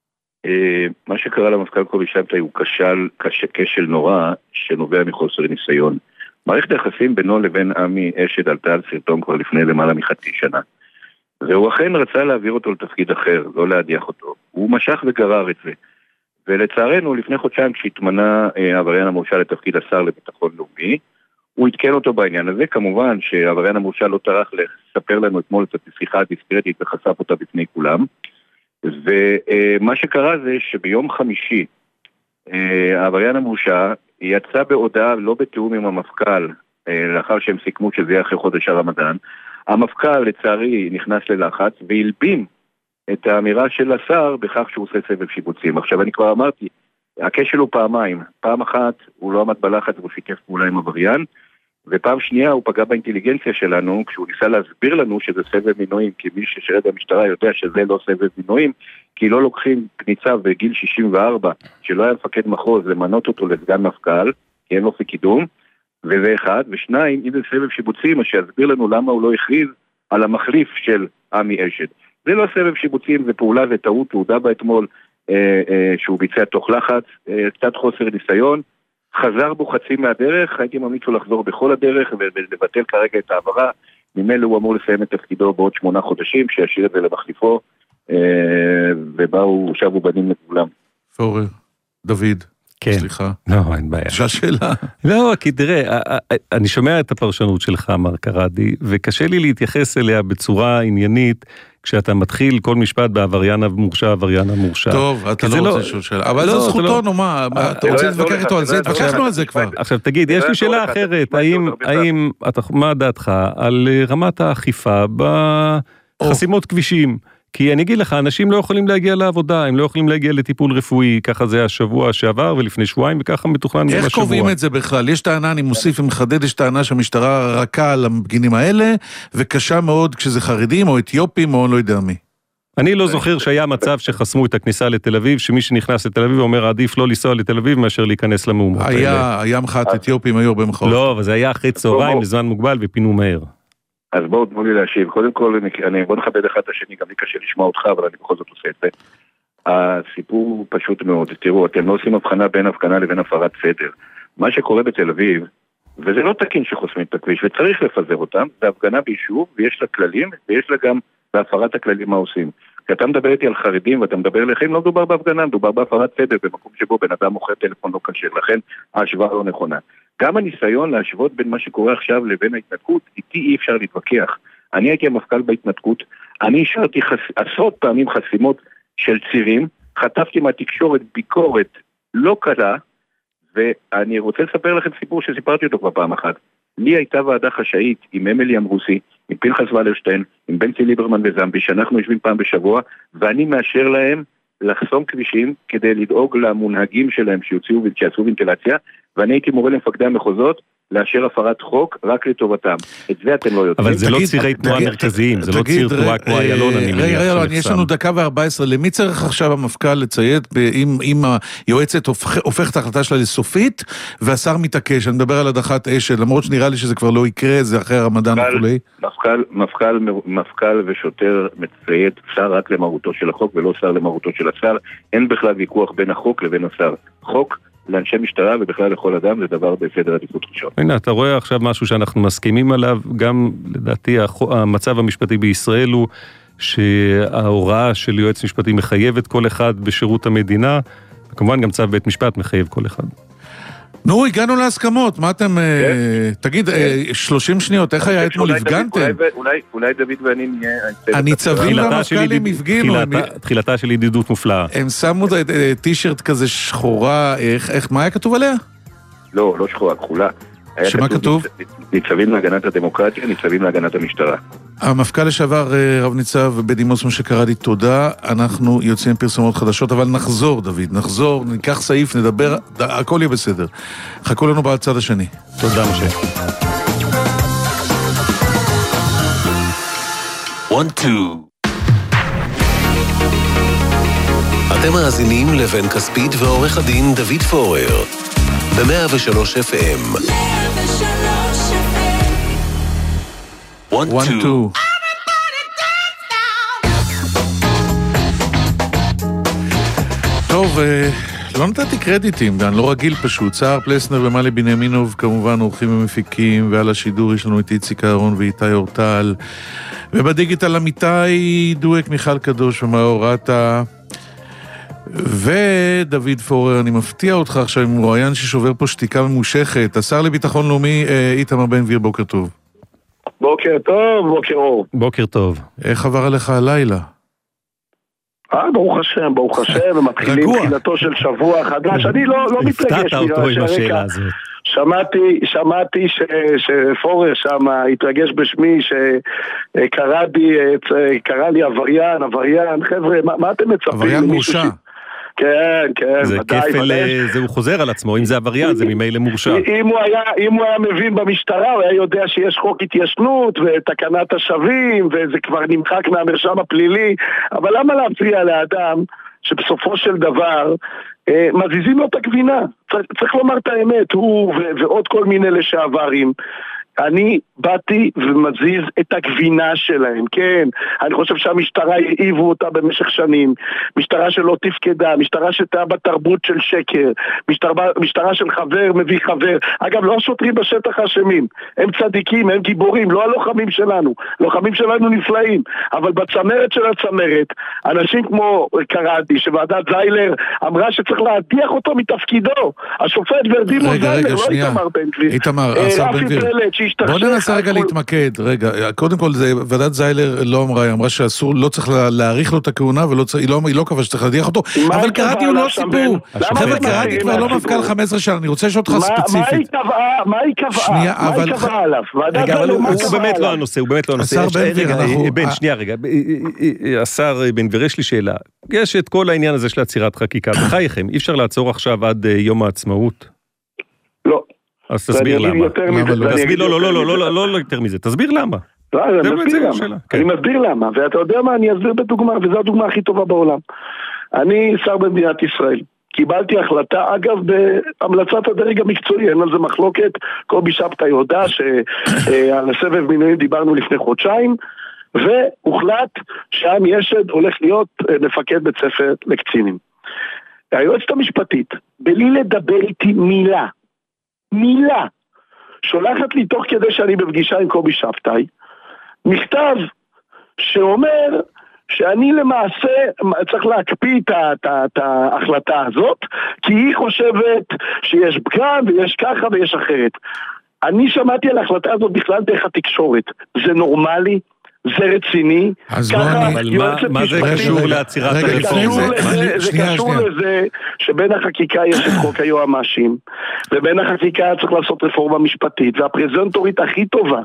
S6: מה שקרה למפכ"ל קובי שבתאי הוא כשל נורא שנובע מחוסר ניסיון. מערכת היחסים בינו לבין עמי אשד עלתה על סרטון כבר לפני למעלה מחצי שנה. והוא אכן רצה להעביר אותו לתפקיד אחר, לא להדיח אותו. הוא משך וגרר את זה. ולצערנו, לפני חודשיים כשהתמנה העבריין המורשע לתפקיד השר לביטחון לאומי, הוא התקן אותו בעניין הזה, כמובן שהעבריין המורשע לא טרח לספר לנו אתמול את השיחה הדיסקרטית וחשף אותה בפני כולם, ומה שקרה זה שביום חמישי העבריין המורשע יצא בהודעה לא בתיאום עם המפכ"ל, לאחר שהם סיכמו שזה יהיה אחרי חודש הרמדאן. המפכ"ל לצערי נכנס ללחץ והלבין את האמירה של השר בכך שהוא עושה סבב שיבוצים. עכשיו אני כבר אמרתי, הכשל הוא פעמיים, פעם אחת הוא לא עמד בלחץ והוא שיקף פעולה עם עבריין, ופעם שנייה הוא פגע באינטליגנציה שלנו כשהוא ניסה להסביר לנו שזה סבב מינויים, כי מי ששירת במשטרה יודע שזה לא סבב מינויים, כי לא לוקחים ניצב בגיל 64 שלא היה מפקד מחוז למנות אותו לסגן מפכ"ל, כי אין לו קידום, וזה אחד, ושניים, אם זה סבב שיבוצים, אז שיסביר לנו למה הוא לא הכריז על המחליף של עמי אשד. זה לא סבב שיבוצים, זה פעולה, זה טעות, הוא הודע בה אתמול שהוא ביצע תוך לחץ, קצת חוסר ניסיון, חזר בו חצי מהדרך, הייתי ממליץ לו לחזור בכל הדרך ולבטל כרגע את העברה, ממילא הוא אמור לסיים את תפקידו בעוד 8 חודשים, שישאיר את זה למחליפו, ובאו, שבו בנים לכולם.
S2: פורר, דוד,
S3: כן.
S2: סליחה.
S3: לא, אין בעיה.
S2: שאלה.
S3: לא, כי תראה, אני שומע את הפרשנות שלך, מר קראדי, וקשה לי להתייחס אליה בצורה עניינית, כשאתה מתחיל כל משפט בעבריין המורשע, עבריין המורשע.
S2: טוב, אתה לא רוצה לשאול שאלה. אבל זו זכותו, נו מה, אתה רוצה להתווכח איתו על זה? התווכחנו על זה כבר.
S3: עכשיו תגיד, יש לי שאלה אחרת, מה דעתך על רמת האכיפה בחסימות כבישים? כי אני אגיד לך, אנשים לא יכולים להגיע לעבודה, הם לא יכולים להגיע לטיפול רפואי, ככה זה השבוע שעבר ולפני שבועיים, וככה מתוכנן גם השבוע.
S2: איך קובעים את זה בכלל? יש טענה, אני מוסיף ומחדד, יש טענה שהמשטרה רכה על המפגינים האלה, וקשה מאוד כשזה חרדים או אתיופים או לא יודע מי.
S3: אני לא זוכר שהיה מצב שחסמו את הכניסה לתל אביב, שמי שנכנס לתל אביב אומר, עדיף לא לנסוע לתל אביב מאשר להיכנס למהומות.
S2: היה מחאת אתיופים, היו הרבה מחאות.
S3: לא, אבל זה היה אחרי צהריים לזמן מוגבל ופינו מהר.
S6: אז בואו תנו לי להשיב. קודם כל, בוא נכבד אחד את השני, גם לי קשה לשמוע אותך, אבל אני בכל זאת עושה את זה. הסיפור הוא פשוט מאוד. תראו, אתם לא עושים הבחנה בין הפגנה לבין הפרת סדר. מה שקורה בתל אביב, וזה לא תקין שחוסמים את הכביש, וצריך לפזר אותם, זה הפגנה ביישוב, ויש לה כללים, ויש לה גם בהפרת הכללים מה עושים. כי אתה מדבר איתי על חרדים, ואתה מדבר אליכם, לא מדובר בהפגנה, מדובר בהפרת סדר, במקום שבו בן אדם מוכר טלפון לא כשר, לכן ההשוואה לא נכונה. גם הניסיון להשוות בין מה שקורה עכשיו לבין ההתנתקות, איתי אי אפשר להתווכח. אני הייתי המפכ"ל בהתנתקות, אני השארתי עשרות פעמים חסימות של צירים, חטפתי מהתקשורת ביקורת לא קלה, ואני רוצה לספר לכם סיפור שסיפרתי אותו כבר פעם אחת. לי הייתה ועדה חשאית עם אמילי אמרוסי, עם פנחס ולרשטיין, עם בנצי ליברמן וזמבי, שאנחנו יושבים פעם בשבוע, ואני מאשר להם לחסום כבישים כדי לדאוג למונהגים שלהם שיעשו ונטילציה, ואני הייתי מורה למפקדי המחוזות לאשר הפרת חוק רק לטובתם. את זה אתם לא יודעים.
S3: אבל זה לא צירי תנועה מרכזיים, זה לא ציר תנועה כמו איילון, אני מניח.
S2: רגע, יש לנו דקה ו14, למי צריך עכשיו המפכ"ל לציית, אם היועצת הופכת ההחלטה שלה לסופית, והשר מתעקש, אני מדבר על הדחת אשל, למרות שנראה לי שזה כבר לא יקרה, זה אחרי הרמדאן וכולי.
S6: מפכ"ל ושוטר מציית שר רק למהותו של החוק, ולא שר למהותו של השר. אין בכלל ויכוח בין החוק לבין השר. חוק לאנשי משטרה ובכלל לכל אדם זה דבר בסדר עדיפות ראשון.
S3: הנה, אתה רואה עכשיו משהו שאנחנו מסכימים עליו, גם לדעתי המצב המשפטי בישראל הוא שההוראה של יועץ משפטי מחייבת כל אחד בשירות המדינה, וכמובן גם צו בית משפט מחייב כל אחד.
S2: נו, הגענו להסכמות, מה אתם... תגיד, 30 שניות, איך היה אתמול הפגנתם?
S6: אולי דוד ואני נהיה...
S2: הניצבים והמפכ"לים הפגינו.
S3: תחילתה של ידידות מופלאה.
S2: הם שמו טישרט כזה שחורה, מה היה כתוב עליה?
S6: לא שחורה, כחולה.
S2: שמה כתוב?
S6: ניצבים להגנת הדמוקרטיה, ניצבים להגנת המשטרה. המפכ"ל
S2: לשעבר רב ניצב בדימוס משה קרדי, תודה. אנחנו יוצאים פרסומות חדשות, אבל נחזור דוד, נחזור, ניקח סעיף, נדבר, הכל יהיה בסדר. חכו לנו בצד השני.
S3: תודה משה.
S1: 1, 2 אתם מאזינים לבן כספית ועורך הדין דוד פורר ב-103 FM. 1, 2
S2: טוב, לא נתתי קרדיטים, אני לא רגיל פשוט. סער פלסנר ומלי בנימינוב כמובן עורכים ומפיקים, ועל השידור יש לנו את איציק אהרון ואיתי אורטל, ובדיגיטל אמיתי דואק מיכל קדוש ומאור רטה ודוד פורר. אני מפתיע אותך עכשיו עם רואיין ששובר פה שתיקה ממושכת. השר לביטחון לאומי איתמר בן גביר, בוקר טוב.
S7: בוקר טוב, בוקר אור.
S3: בוקר טוב.
S2: איך עבר עליך הלילה?
S7: ברוך השם, ומתחילים תחילתו של שבוע חדש. אני לא מתרגש.
S3: הפתעת אותו עם השאלה הזאת.
S7: שמעתי שפורר שם התרגש בשמי, שקרא לי עבריין, חבר'ה, מה אתם מצפים?
S2: עבריין מורשע.
S7: כן,
S3: זה כפל, זה הוא חוזר על עצמו, אם זה עבריין זה ממילא מורשע.
S7: אם הוא היה מבין במשטרה, הוא היה יודע שיש חוק התיישנות ותקנת השבים, וזה כבר נמחק מהמרשם הפלילי, אבל למה להפריע לאדם שבסופו של דבר מזיזים לו את הגבינה? צריך לומר את האמת, הוא ועוד כל מיני לשעברים. אני באתי ומזיז את הגבינה שלהם, כן, אני חושב שהמשטרה העיבו אותה במשך שנים, משטרה שלא תפקדה, משטרה שתהיה בתרבות של שקר, משטרה של חבר מביא חבר. אגב, לא השוטרים בשטח אשמים, הם צדיקים, הם גיבורים, לא הלוחמים שלנו נפלאים, אבל בצמרת של הצמרת, אנשים כמו קראתי, שוועדת זיילר אמרה שצריך להדיח אותו מתפקידו, השופט ורדימו זיילר, לא איתמר בן גביר, רפי פלט,
S2: בוא ננסה רגע להתמקד, קודם כל ועדת זיילר לא אמרה, היא אמרה שאסור, לא צריך להאריך לו את הכהונה, היא לא קבעה שצריך להדיח אותו, אבל קראתי הוא לא סיפור, חבר'ה, קראתי כבר לא מפכ"ל 15 שנה, אני רוצה לשאול אותך ספציפית.
S7: מה היא קבעה עליו?
S3: הוא באמת לא הנושא, השר בן גביר, יש לי שאלה, יש את כל העניין הזה של עצירת חקיקה, בחייכם, אי אפשר לעצור עכשיו עד יום העצמאות?
S7: לא.
S3: אז תסביר למה. לא יותר מזה, תסביר למה.
S7: אני מסביר למה, ואתה יודע מה, אני אסביר בדוגמה, וזו הדוגמה הכי טובה בעולם. אני שר במדינת ישראל, קיבלתי החלטה, אגב, בהמלצת הדרג המקצועי, אין על זה מחלוקת, קובי שבתאי יודע שעל הסבב מינויים דיברנו לפני חודשיים, והוחלט שעם ישד הולך להיות מפקד בית ספר לקצינים. היועצת המשפטית, בלי לדבר איתי מילה, שולחת לי תוך כדי שאני בפגישה עם קובי שבתאי, מכתב שאומר שאני למעשה צריך להקפיא את ההחלטה הזאת, כי היא חושבת שיש פגם ויש ככה ויש אחרת. אני שמעתי על ההחלטה הזאת בכלל דרך התקשורת. זה נורמלי? זה רציני?
S3: אבל מה זה קשור לעצירת הרפורמה?
S7: זה קשור לזה שבין החקיקה יש את חוק היועמ"שים, ובין החקיקה צריך לעשות רפורמה משפטית, והפרזנטורית הכי טובה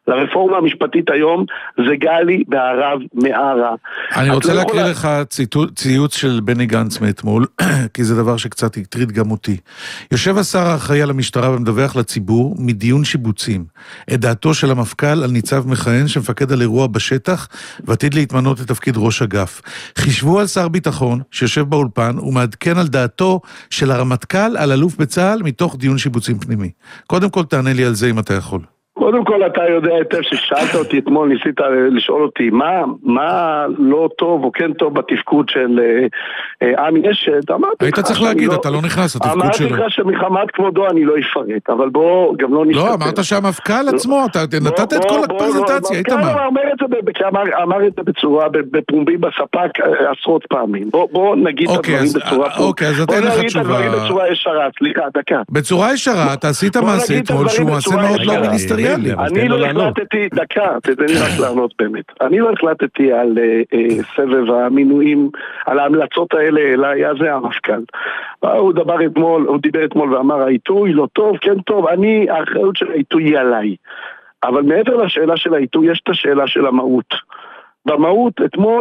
S7: לרפורמה המשפטית היום זה גלי בערב מערה.
S2: אני רוצה להקריא לך ציוץ של בני גנץ מאתמול, כי זה דבר שקצת הטריד גם אותי. יושב השר האחראי על המשטרה ומדווח לציבור מדיון שיבוצים. את דעתו של המפכ"ל על ניצב מכהן שמפקד על אירוע בשטח ועתיד להתמנות לתפקיד ראש אגף. חישבו על שר ביטחון שיושב באולפן ומעדכן על דעתו של הרמטכ"ל על אלוף בצה"ל מתוך דיון שיבוצים פנימי. קודם כל תענה לי על זה אם אתה יכול.
S7: קודם כל אתה יודע היטב ששאלת אותי אתמול, ניסית לשאול אותי מה לא טוב או כן טוב בתפקוד של עמי אשד.
S2: היית צריך להגיד, אתה לא נכנס לתפקוד שלו.
S7: אמרתי לך שמחמת כבודו אני לא אפרט, אבל בוא גם לא נשתתף.
S2: לא, אמרת שהמפכ"ל עצמו, אתה נתת את כל הפרזנטציה, איתמר.
S7: אמר את זה בצורה, בפומבי בספק עשרות פעמים. בוא נגיד את הדברים בצורה פומבי.
S2: אוקיי, אז אתה אין לך תשובה.
S7: בוא נגיד את הדברים בצורה ישרה, סליחה, דקה.
S2: בצורה ישרה, אתה עשית מעשה אתמול שהוא מעשה מאוד לא מיניסטריאלי.
S7: אני לא החלטתי, דקה, תתן לי רק לענות באמת. אני לא החלטתי על סבב המינויים, על ההמלצות האלה, אלא היה זה המפכ"ל. הוא דיבר אתמול ואמר, העיתוי לא טוב, כן טוב, האחריות של העיתוי היא עליי. אבל מעבר לשאלה של העיתוי, יש את השאלה של המהות. במהות,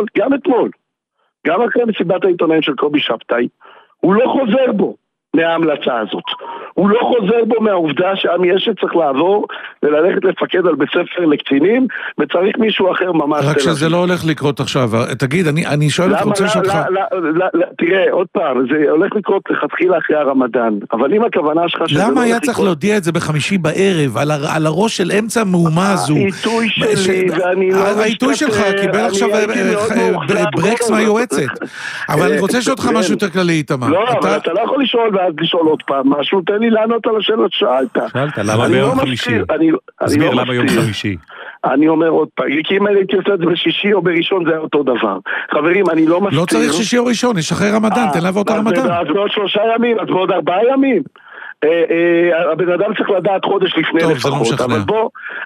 S7: גם אחרי מסיבת העיתונאים של קובי שבתאי, הוא לא חוזר בו מההמלצה הזאת. הוא לא חוזר בו מהעובדה שעמי אשד צריך לעבור וללכת לפקד על בית ספר לקצינים, וצריך מישהו אחר ממש.
S2: רק שזה לא הולך לקרות עכשיו. תגיד, אני שואל, רוצה שאותך...
S7: תראה, עוד פעם, זה הולך לקרות להתחיל אחרי הרמדאן, אבל אם הכוונה שלך...
S2: למה היה צריך להודיע את זה בחמישי בערב, על הראש של אמצע המהומה הזו?
S7: העיתוי שלי, ואני לא...
S2: העיתוי שלך קיבל עכשיו ברקס מהיועצת. אבל אני רוצה לשאול אותך משהו יותר כללי, איתמר.
S7: לא, אבל אתה לא יכול לשאול ואז לשאול עוד פעם משהו, תן לי לענות על השאלות שאלת.
S3: למה ביום חמישי? תסביר למה יום חמישי.
S7: אני אומר עוד פעם, כי אם הייתי עושה את זה בשישי או בראשון זה אותו דבר. חברים, אני לא מסתיר.
S2: לא צריך שישי או ראשון, יש אחרי רמדאן, תן לעבור את הרמדאן.
S7: אז בעוד 3 ימים, אז בעוד 4 ימים. הבן אדם צריך לדעת חודש לפני לפחות, אבל בוא,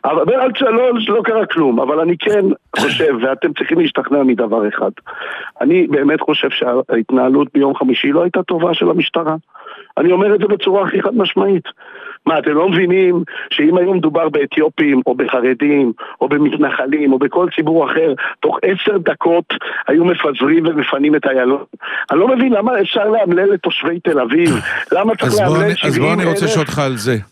S7: לא קרה כלום, אבל אני כן חושב, ואתם צריכים להשתכנע מדבר אחד, אני באמת חושב שההתנהלות ביום חמישי לא הייתה טובה של המשטרה. אני אומר את זה בצורה הכי חד משמעית. מה, אתם לא מבינים שאם היום מדובר באתיופים או בחרדים או במתנחלים או בכל ציבור אחר, תוך 10 דקות היו מפזרים ומפנים את איילון? אני לא מבין למה אפשר להמלל לתושבי תל אביב, למה צריך להמלל 70,000?
S2: אז בוא אני רוצה לשאול אותך על זה.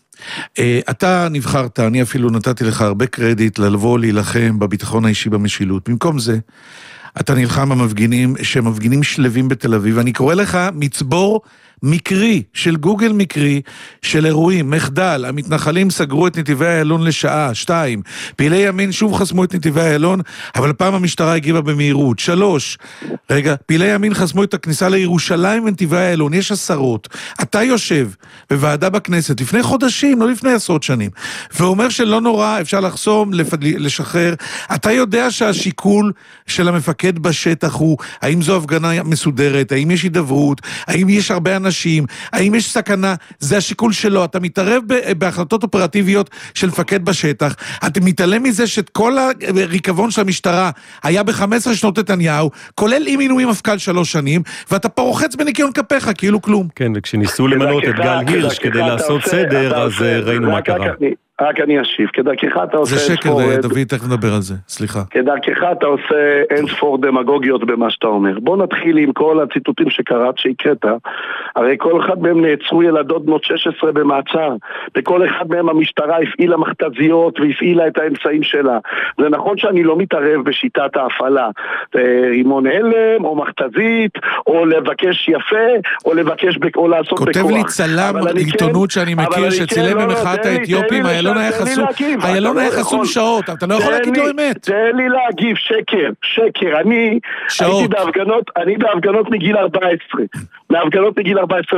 S2: אתה נבחרת, אני אפילו נתתי לך הרבה קרדיט לבוא להילחם בביטחון האישי במשילות. במקום זה, אתה נלחם במפגינים שמפגינים שלבים בתל אביב, ואני קורא לך מצבור מקרי, של גוגל מקרי, של אירועים, מחדל, המתנחלים סגרו את נתיבי איילון לשעה, 2, פעילי ימין שוב חסמו את נתיבי איילון, אבל פעם המשטרה הגיבה במהירות, 3, פעילי ימין חסמו את הכניסה לירושלים ונתיבי איילון, יש 10, אתה יושב בוועדה בכנסת, לפני חודשים, לא לפני 10 שנים, ואומר שלא נורא, אפשר לחסום, לשחרר, אתה יודע שהשיקול של המפקד בשטח הוא, האם זו הפגנה מסודרת, האם יש הידברות, האם יש הרבה אנשים, האם יש סכנה, זה השיקול שלו, אתה מתערב בהחלטות אופרטיביות של מפקד בשטח, אתה מתעלם מזה שכל הריקבון של המשטרה היה ב-15 שנות נתניהו, כולל עם מינוי מפכ"ל 3 שנים, ואתה פה רוחץ בניקיון כפיך, כאילו כלום.
S3: כן, וכשניסו למנות את גל הירש כדי לעשות סדר, אז ראינו מה קרה.
S7: רק אני אשיב, כדרכך אתה עושה...
S2: זה שקר, דוד, תכף נדבר על זה, סליחה.
S7: כדרכך אתה עושה אין ספור דמגוגיות במה שאתה אומר. בוא נתחיל עם כל הציטוטים שקראת, שהקראת. הרי כל אחד מהם נעצרו ילדות בנות 16 במעצר, וכל אחד מהם המשטרה הפעילה מכתזיות והפעילה את האמצעים שלה. זה נכון שאני לא מתערב בשיטת ההפעלה. רימון הלם, או מכתזית, או לבקש יפה, או לבקש, או לעשות בכוח.
S2: כותב לי צלם עיתונות שאני מכיר שצילם במחאת האתיופים, איילון היה חסום שעות, אתה לא יכול להגיד לו אמת.
S7: תן לי להגיב, שקר, אני הייתי בהפגנות מגיל 14, מהפגנות מגיל 14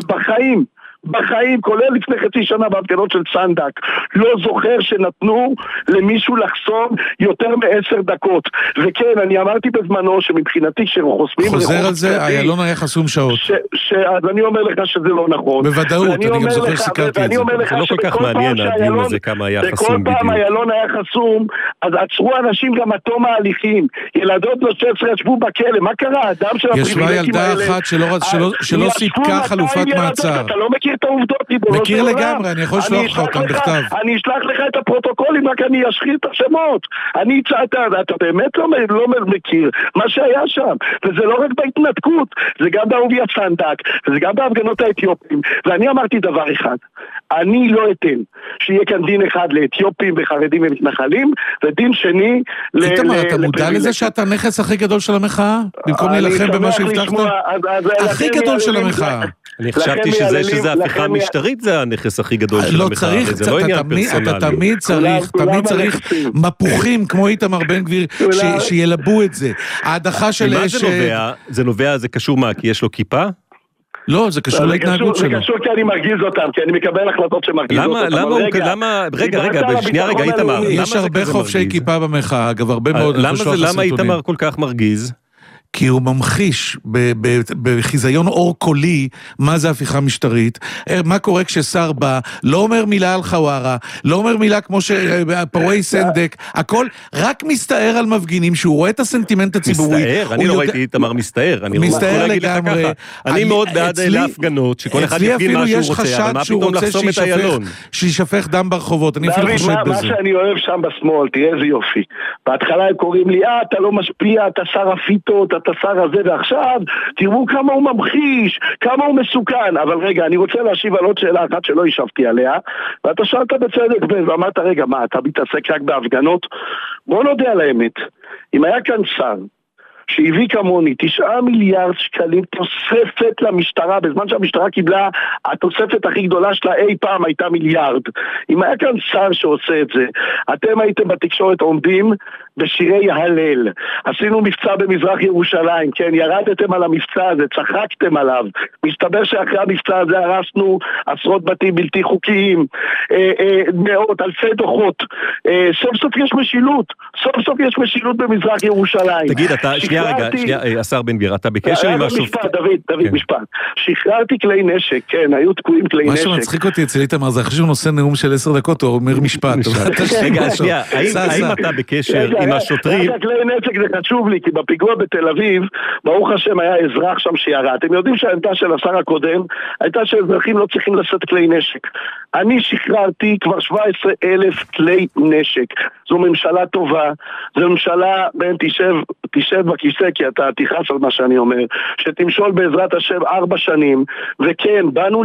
S7: בחיים, כולל לפני חצי שנה בהפגנות של סנדק, לא זוכר שנתנו למישהו לחסום יותר מ10 דקות. וכן, אני אמרתי בזמנו שמבחינתי שחוסמים...
S2: חוזר על זה, איילון היה חסום שעות.
S7: אז אני אומר לך שזה לא נכון.
S2: בוודאות, אני גם זוכר שסיקרתי את זה.
S3: זה לא כל כך מעניין הדיון הזה כמה היה חסום בדיוק.
S7: וכל פעם איילון היה חסום, אז עצרו אנשים גם עד תום ההליכים. ילדות לא 16 ישבו בכלא, מה קרה? אדם של
S2: ישבה ילדה אחת שלא סיפקה חלופת מעצר.
S7: אתה לא מכיר את העובדות.
S2: מכיר לגמרי, אני יכול לשלוח לך אותם בכתב.
S7: אני אשלח לך את הפרוטוקולים, רק אני אשחיר את השמות. אתה באמת לא מכיר מה שהיה שם, וזה לא רק בהתנתקות, זה גם באהוביה סנדק, וזה גם בהפגנות האתיופים, ואני אמרתי דבר אחד, אני לא אתן שיהיה כאן דין אחד לאתיופים וחרדים ומתנחלים, ודין שני
S2: איתמר, אתה מודע לזה שאתה הנכס הכי גדול של המחאה? במקום להילחם במה שהבטחת? הכי גדול של המחאה.
S3: אני חשבתי שזה ההפיכה המשטרית, זה הנכס הכי גדול של המחאה, זה לא עניין פרסונלי.
S2: אתה תמיד צריך מפוחים כמו איתמר בן גביר שילבו את זה. ההדחה של...
S3: מה זה נובע? זה נובע, זה קשור מה? כי יש לו כיפה?
S2: לא, זה קשור להתנהגות שלו.
S7: זה קשור כי אני מרגיז אותם, כי אני מקבל החלטות שמרגיז אותם.
S3: רגע, איתמר.
S2: יש הרבה חובשי כיפה במחאה, אגב, הרבה מאוד...
S3: למה איתמר כל כך מרגיז?
S2: כי הוא ממחיש בחיזיון אור קולי מה זה הפיכה משטרית, מה קורה כששר בא, לא אומר מילה על חווארה, לא אומר מילה כמו פרועי סנדק, הכל רק מסתער על מפגינים, שהוא רואה את הסנטימנט הציבורי.
S3: מסתער? אני לא ראיתי איתמר מסתער.
S2: מסתער לגמרי.
S3: אני מאוד בעד להפגנות, שכל אחד יפגין מה שהוא רוצה, אבל מה פתאום לחסום את איילון?
S2: שישפך דם ברחובות, אני אפילו חושד בזה.
S7: מה שאני אוהב שם בשמאל, תראה איזה יופי. בהתחלה הם קוראים לי, אתה לא משפיע, אתה שר הפיתות, אתה שר הזה, ועכשיו תראו כמה הוא ממחיש, כמה הוא מסוכן. אבל רגע, אני רוצה להשיב על עוד שאלה אחת שלא ישבתי עליה, ואתה שאלת בצדק ואמרת, רגע, מה, אתה מתעסק רק בהפגנות? בוא נודה על האמת, אם היה כאן שר שהביא כמוני 9 מיליארד שקלים תוספת למשטרה, בזמן שהמשטרה קיבלה, התוספת הכי גדולה שלה אי פעם הייתה מיליארד. אם היה כאן שר שעושה את זה, אתם הייתם בתקשורת עומדים בשירי הלל. עשינו מבצע במזרח ירושלים, כן, ירדתם על המבצע הזה, צחקתם עליו. מסתבר שאחרי המבצע הזה הרסנו עשרות בתים בלתי חוקיים, מאות, אלפי דוחות. סוף סוף יש משילות. סוף סוף יש משילות במזרח ירושלים.
S3: תגיד, אתה, שנייה רגע, השר בן גביר, אתה בקשר עם השופט...
S7: דוד, משפט. שחררתי כלי נשק, כן, היו תקועים כלי נשק.
S2: מה שמצחיק אותי אצל איתמר, זה אחרי שהוא נושא נאום של 10 דקות, הוא אומר משפט.
S3: רגע, שנייה, האם אתה בקשר עם השוטרים...
S7: כלי נשק זה חשוב לי, כי בפיגוע בתל אביב, ברוך השם היה אזרח שם שירה. אתם יודעים שהעמדה של השר הקודם, הייתה שאזרחים לא צריכים לשאת כלי נשק. אני שחררתי כבר 17,000 כלי נשק. זו ממשלה טובה, זו ממשלה בין תשב בכיסא, כי אתה תיחס על מה שאני אומר, שתמשול בעזרת השם 4 שנים, וכן, באנו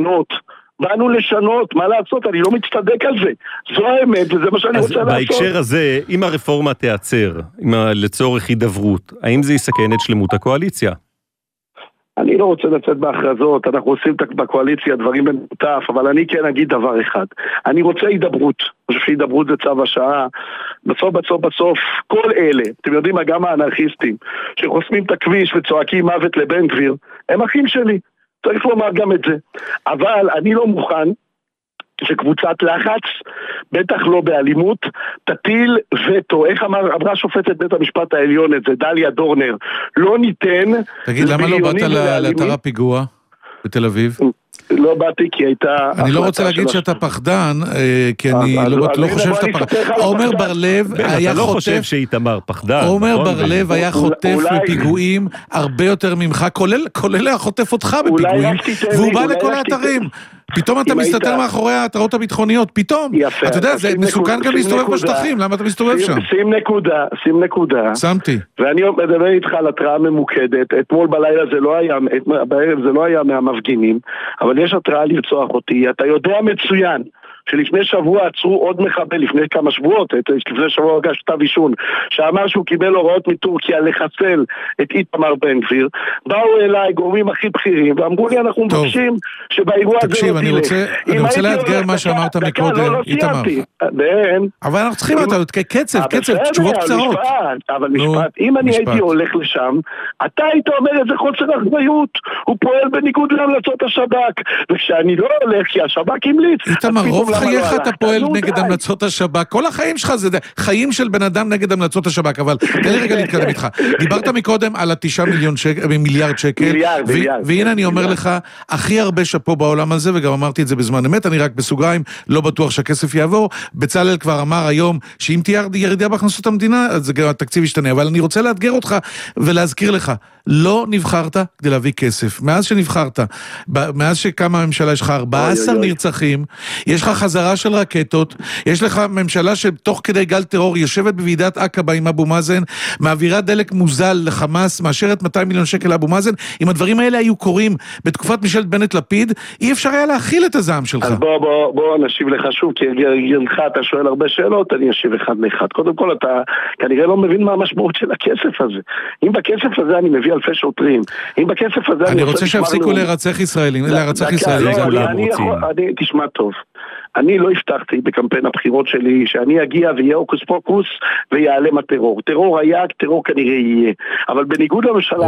S7: לשנות, מה לעשות? אני לא מצטדק על זה. זו האמת, וזה מה שאני רוצה לעשות.
S3: אז בהקשר הזה, אם הרפורמה תיעצר, לצורך הידברות, האם זה יסכן את שלמות הקואליציה?
S7: אני לא רוצה לצאת בהכרזות, אנחנו עושים בקואליציה דברים במותף, אבל אני כן אגיד דבר אחד. אני רוצה הידברות. אני חושב שהידברות זה צו השעה. בסוף, כל אלה, אתם יודעים מה, גם האנרכיסטים, שחוסמים את הכביש וצועקים מוות לבן גביר, הם אחים שלי. צריך לומר גם את זה. אבל אני לא מוכן שקבוצת לחץ, בטח לא באלימות, תטיל וטו. איך אמרה שופטת בית המשפט העליון את זה, דליה דורנר, לא ניתן...
S2: תגיד, למה לא באת לאתר הפיגוע בתל אביב?
S7: לא באתי כי הייתה...
S2: אני לא רוצה להגיד שאתה פחדן, כי אני לא חושב שאתה פחדן. עומר בר-לב היה חוטף...
S3: אתה לא חושב שאיתמר פחדן.
S2: עומר בר-לב היה חוטף בפיגועים הרבה יותר ממך, כולל היה חוטף אותך בפיגועים, והוא בא לכל האתרים. פתאום אתה מסתתר מאחורי ההתראות הביטחוניות, פתאום. אתה יודע, זה מסוכן גם להסתובב בשטחים, למה אתה מסתובב שם?
S7: שים נקודה.
S2: שמתי.
S7: ואני מדבר איתך על התראה ממוקדת, אתמול בלילה בערב זה לא היה מהמפגינים, אבל יש התראה לרצוח אותי, אתה יודע מצוין. שלפני שבוע עצרו עוד מחבל, לפני כמה שבועות, לפני שבוע הוגש כתב אישום, שאמר שהוא קיבל הוראות מטורקיה לחסל את איתמר בן גביר. באו אליי גורמים הכי בכירים, ואמרו לי אנחנו מבקשים שבאירוע הזה
S2: תקשיב, אני רוצה לאתגר מה שאמרת מקודם, איתמר. אבל אנחנו צריכים אותה, קצב, תשובות קצרות.
S7: אבל משפט, אם אני הייתי הולך לשם, אתה היית אומר איזה חוסר אחריות, הוא פועל בניגוד להמלצות השב"כ, וכשאני לא הולך, כי השב"כ המליץ,
S2: איתמר, רוב חייך אתה פועל נגד המלצות השב"כ, כל החיים שלך זה חיים של בן אדם נגד המלצות השב"כ, אבל תן לי רגע להתקדם איתך. דיברת מקודם על 9 מיליארד שקל, והנה אני אומר לך, הכי הרבה שפה בעולם הזה, וגם אמרתי את זה בזמן אמת, אני רק בסוגריים, לא בטוח שהכסף יעבור, בצלאל כבר אמר היום, שאם תהיה ירידה בהכנסות המדינה, אז גם התקציב ישתנה, אבל אני רוצה לאתגר אותך ולהזכיר לך, לא נבחרת כדי להביא כסף. מאז שנבחרת, מאז שקמה הממשלה, יש לך 14 נרצחים, יש לך חזרה של רקטות, יש לך ממשלה שתוך כדי גל טרור יושבת בוועידת עקבה עם אבו מאזן, מעבירה דלק מוזל לחמאס, מאשרת 200 מיליון שקל לאבו מאזן. אם הדברים האלה היו קורים בתקופת ממשלת בנט לפיד, אי אפשר היה להכיל את הזעם שלך.
S7: אז בוא נשיב לך שוב, כי גילך אתה שואל הרבה שאלות, אני אשיב אחד לאחד. קודם כל אתה כנראה לא מבין מה המשמעות של הכסף הזה. אם בכסף הזה אני מביא אלפי שוטרים, אם בכסף הזה
S2: אני רוצה שיפסיקו להירצח ישראלים,
S7: תשמע טוב, אני לא הבטחתי בקמפיין הבחירות שלי שאני אגיע ויהיה אוקוס פוקוס ויעלם הטרור. טרור היה, טרור כנראה יהיה. אבל בניגוד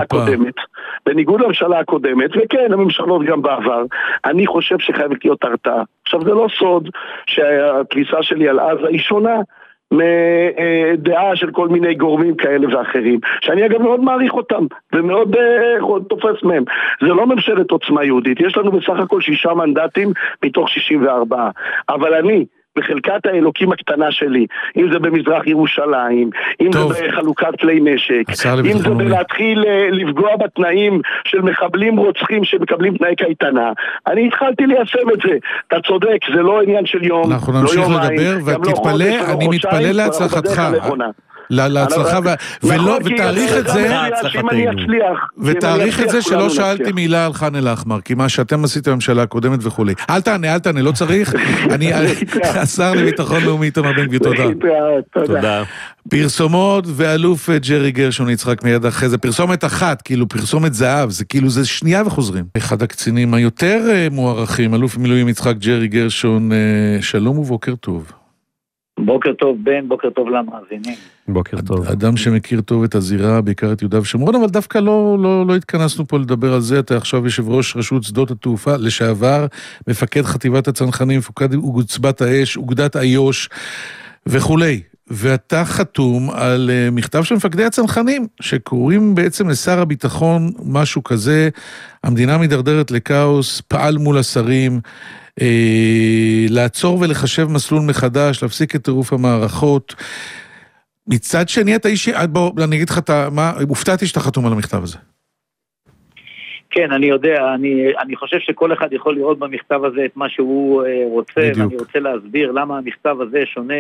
S7: לממשלה הקודמת, וכן, הממשלות גם בעבר, אני חושב שחייבת להיות הרתעה. עכשיו זה לא סוד שהתפיסה שלי על עזה היא שונה מדעה של כל מיני גורמים כאלה ואחרים, שאני אגב מאוד מעריך אותם ומאוד תופס מהם. זה לא ממשלת עוצמה יהודית, יש לנו בסך הכל 6 מנדטים מתוך 64, אבל אני בחלקת האלוקים הקטנה שלי, אם זה במזרח ירושלים, אם זה בחלוקת כלי נשק, אם זה בלהתחיל לפגוע בתנאים של מחבלים רוצחים שמקבלים תנאי קייטנה, אני התחלתי ליישם את זה. אתה צודק, זה לא עניין של יום,
S2: אנחנו נמשיך לדבר, ותתפלא, אני מתפלא להצלחתך. להצלחה, ותאריך את זה, ותאריך את זה שלא שאלתי מילה על חן אל-אחמר, כי מה שאתם עשיתם בממשלה הקודמת וכולי. אל תענה, לא צריך. אני השר לביטחון לאומי איתמר בן גביר, תודה. פרסומות ואלוף ג'רי גרשון יצחק מיד אחרי זה, פרסומת אחת, כאילו פרסומת זהב, זה כאילו זה שנייה וחוזרים. אחד הקצינים היותר מוערכים, אלוף מילואים יצחק ג'רי גרשון, שלום ובוקר טוב.
S8: בוקר טוב בן, בוקר טוב למאזינים.
S3: בוקר טוב.
S2: אדם שמכיר טוב את הזירה, בעיקר את יהודה ושומרון, אבל דווקא לא התכנסנו פה לדבר על זה. אתה עכשיו יושב ראש רשות שדות התעופה לשעבר, מפקד חטיבת הצנחנים, מפקד אוגדת האש, אוגדת איו"ש וכולי. ואתה חתום על מכתב של מפקדי הצנחנים, שקוראים בעצם לשר הביטחון משהו כזה, המדינה מדרדרת לכאוס, פעל מול השרים, לעצור ולחשב מסלול מחדש, להפסיק את טירוף המערכות. מצד שני אתה אישי, בוא אני אגיד לך, הופתעתי שאתה חתום על המכתב הזה.
S8: כן, אני יודע, אני חושב שכל אחד יכול לראות במכתב הזה את מה שהוא רוצה, בדיוק. ואני רוצה להסביר למה המכתב הזה שונה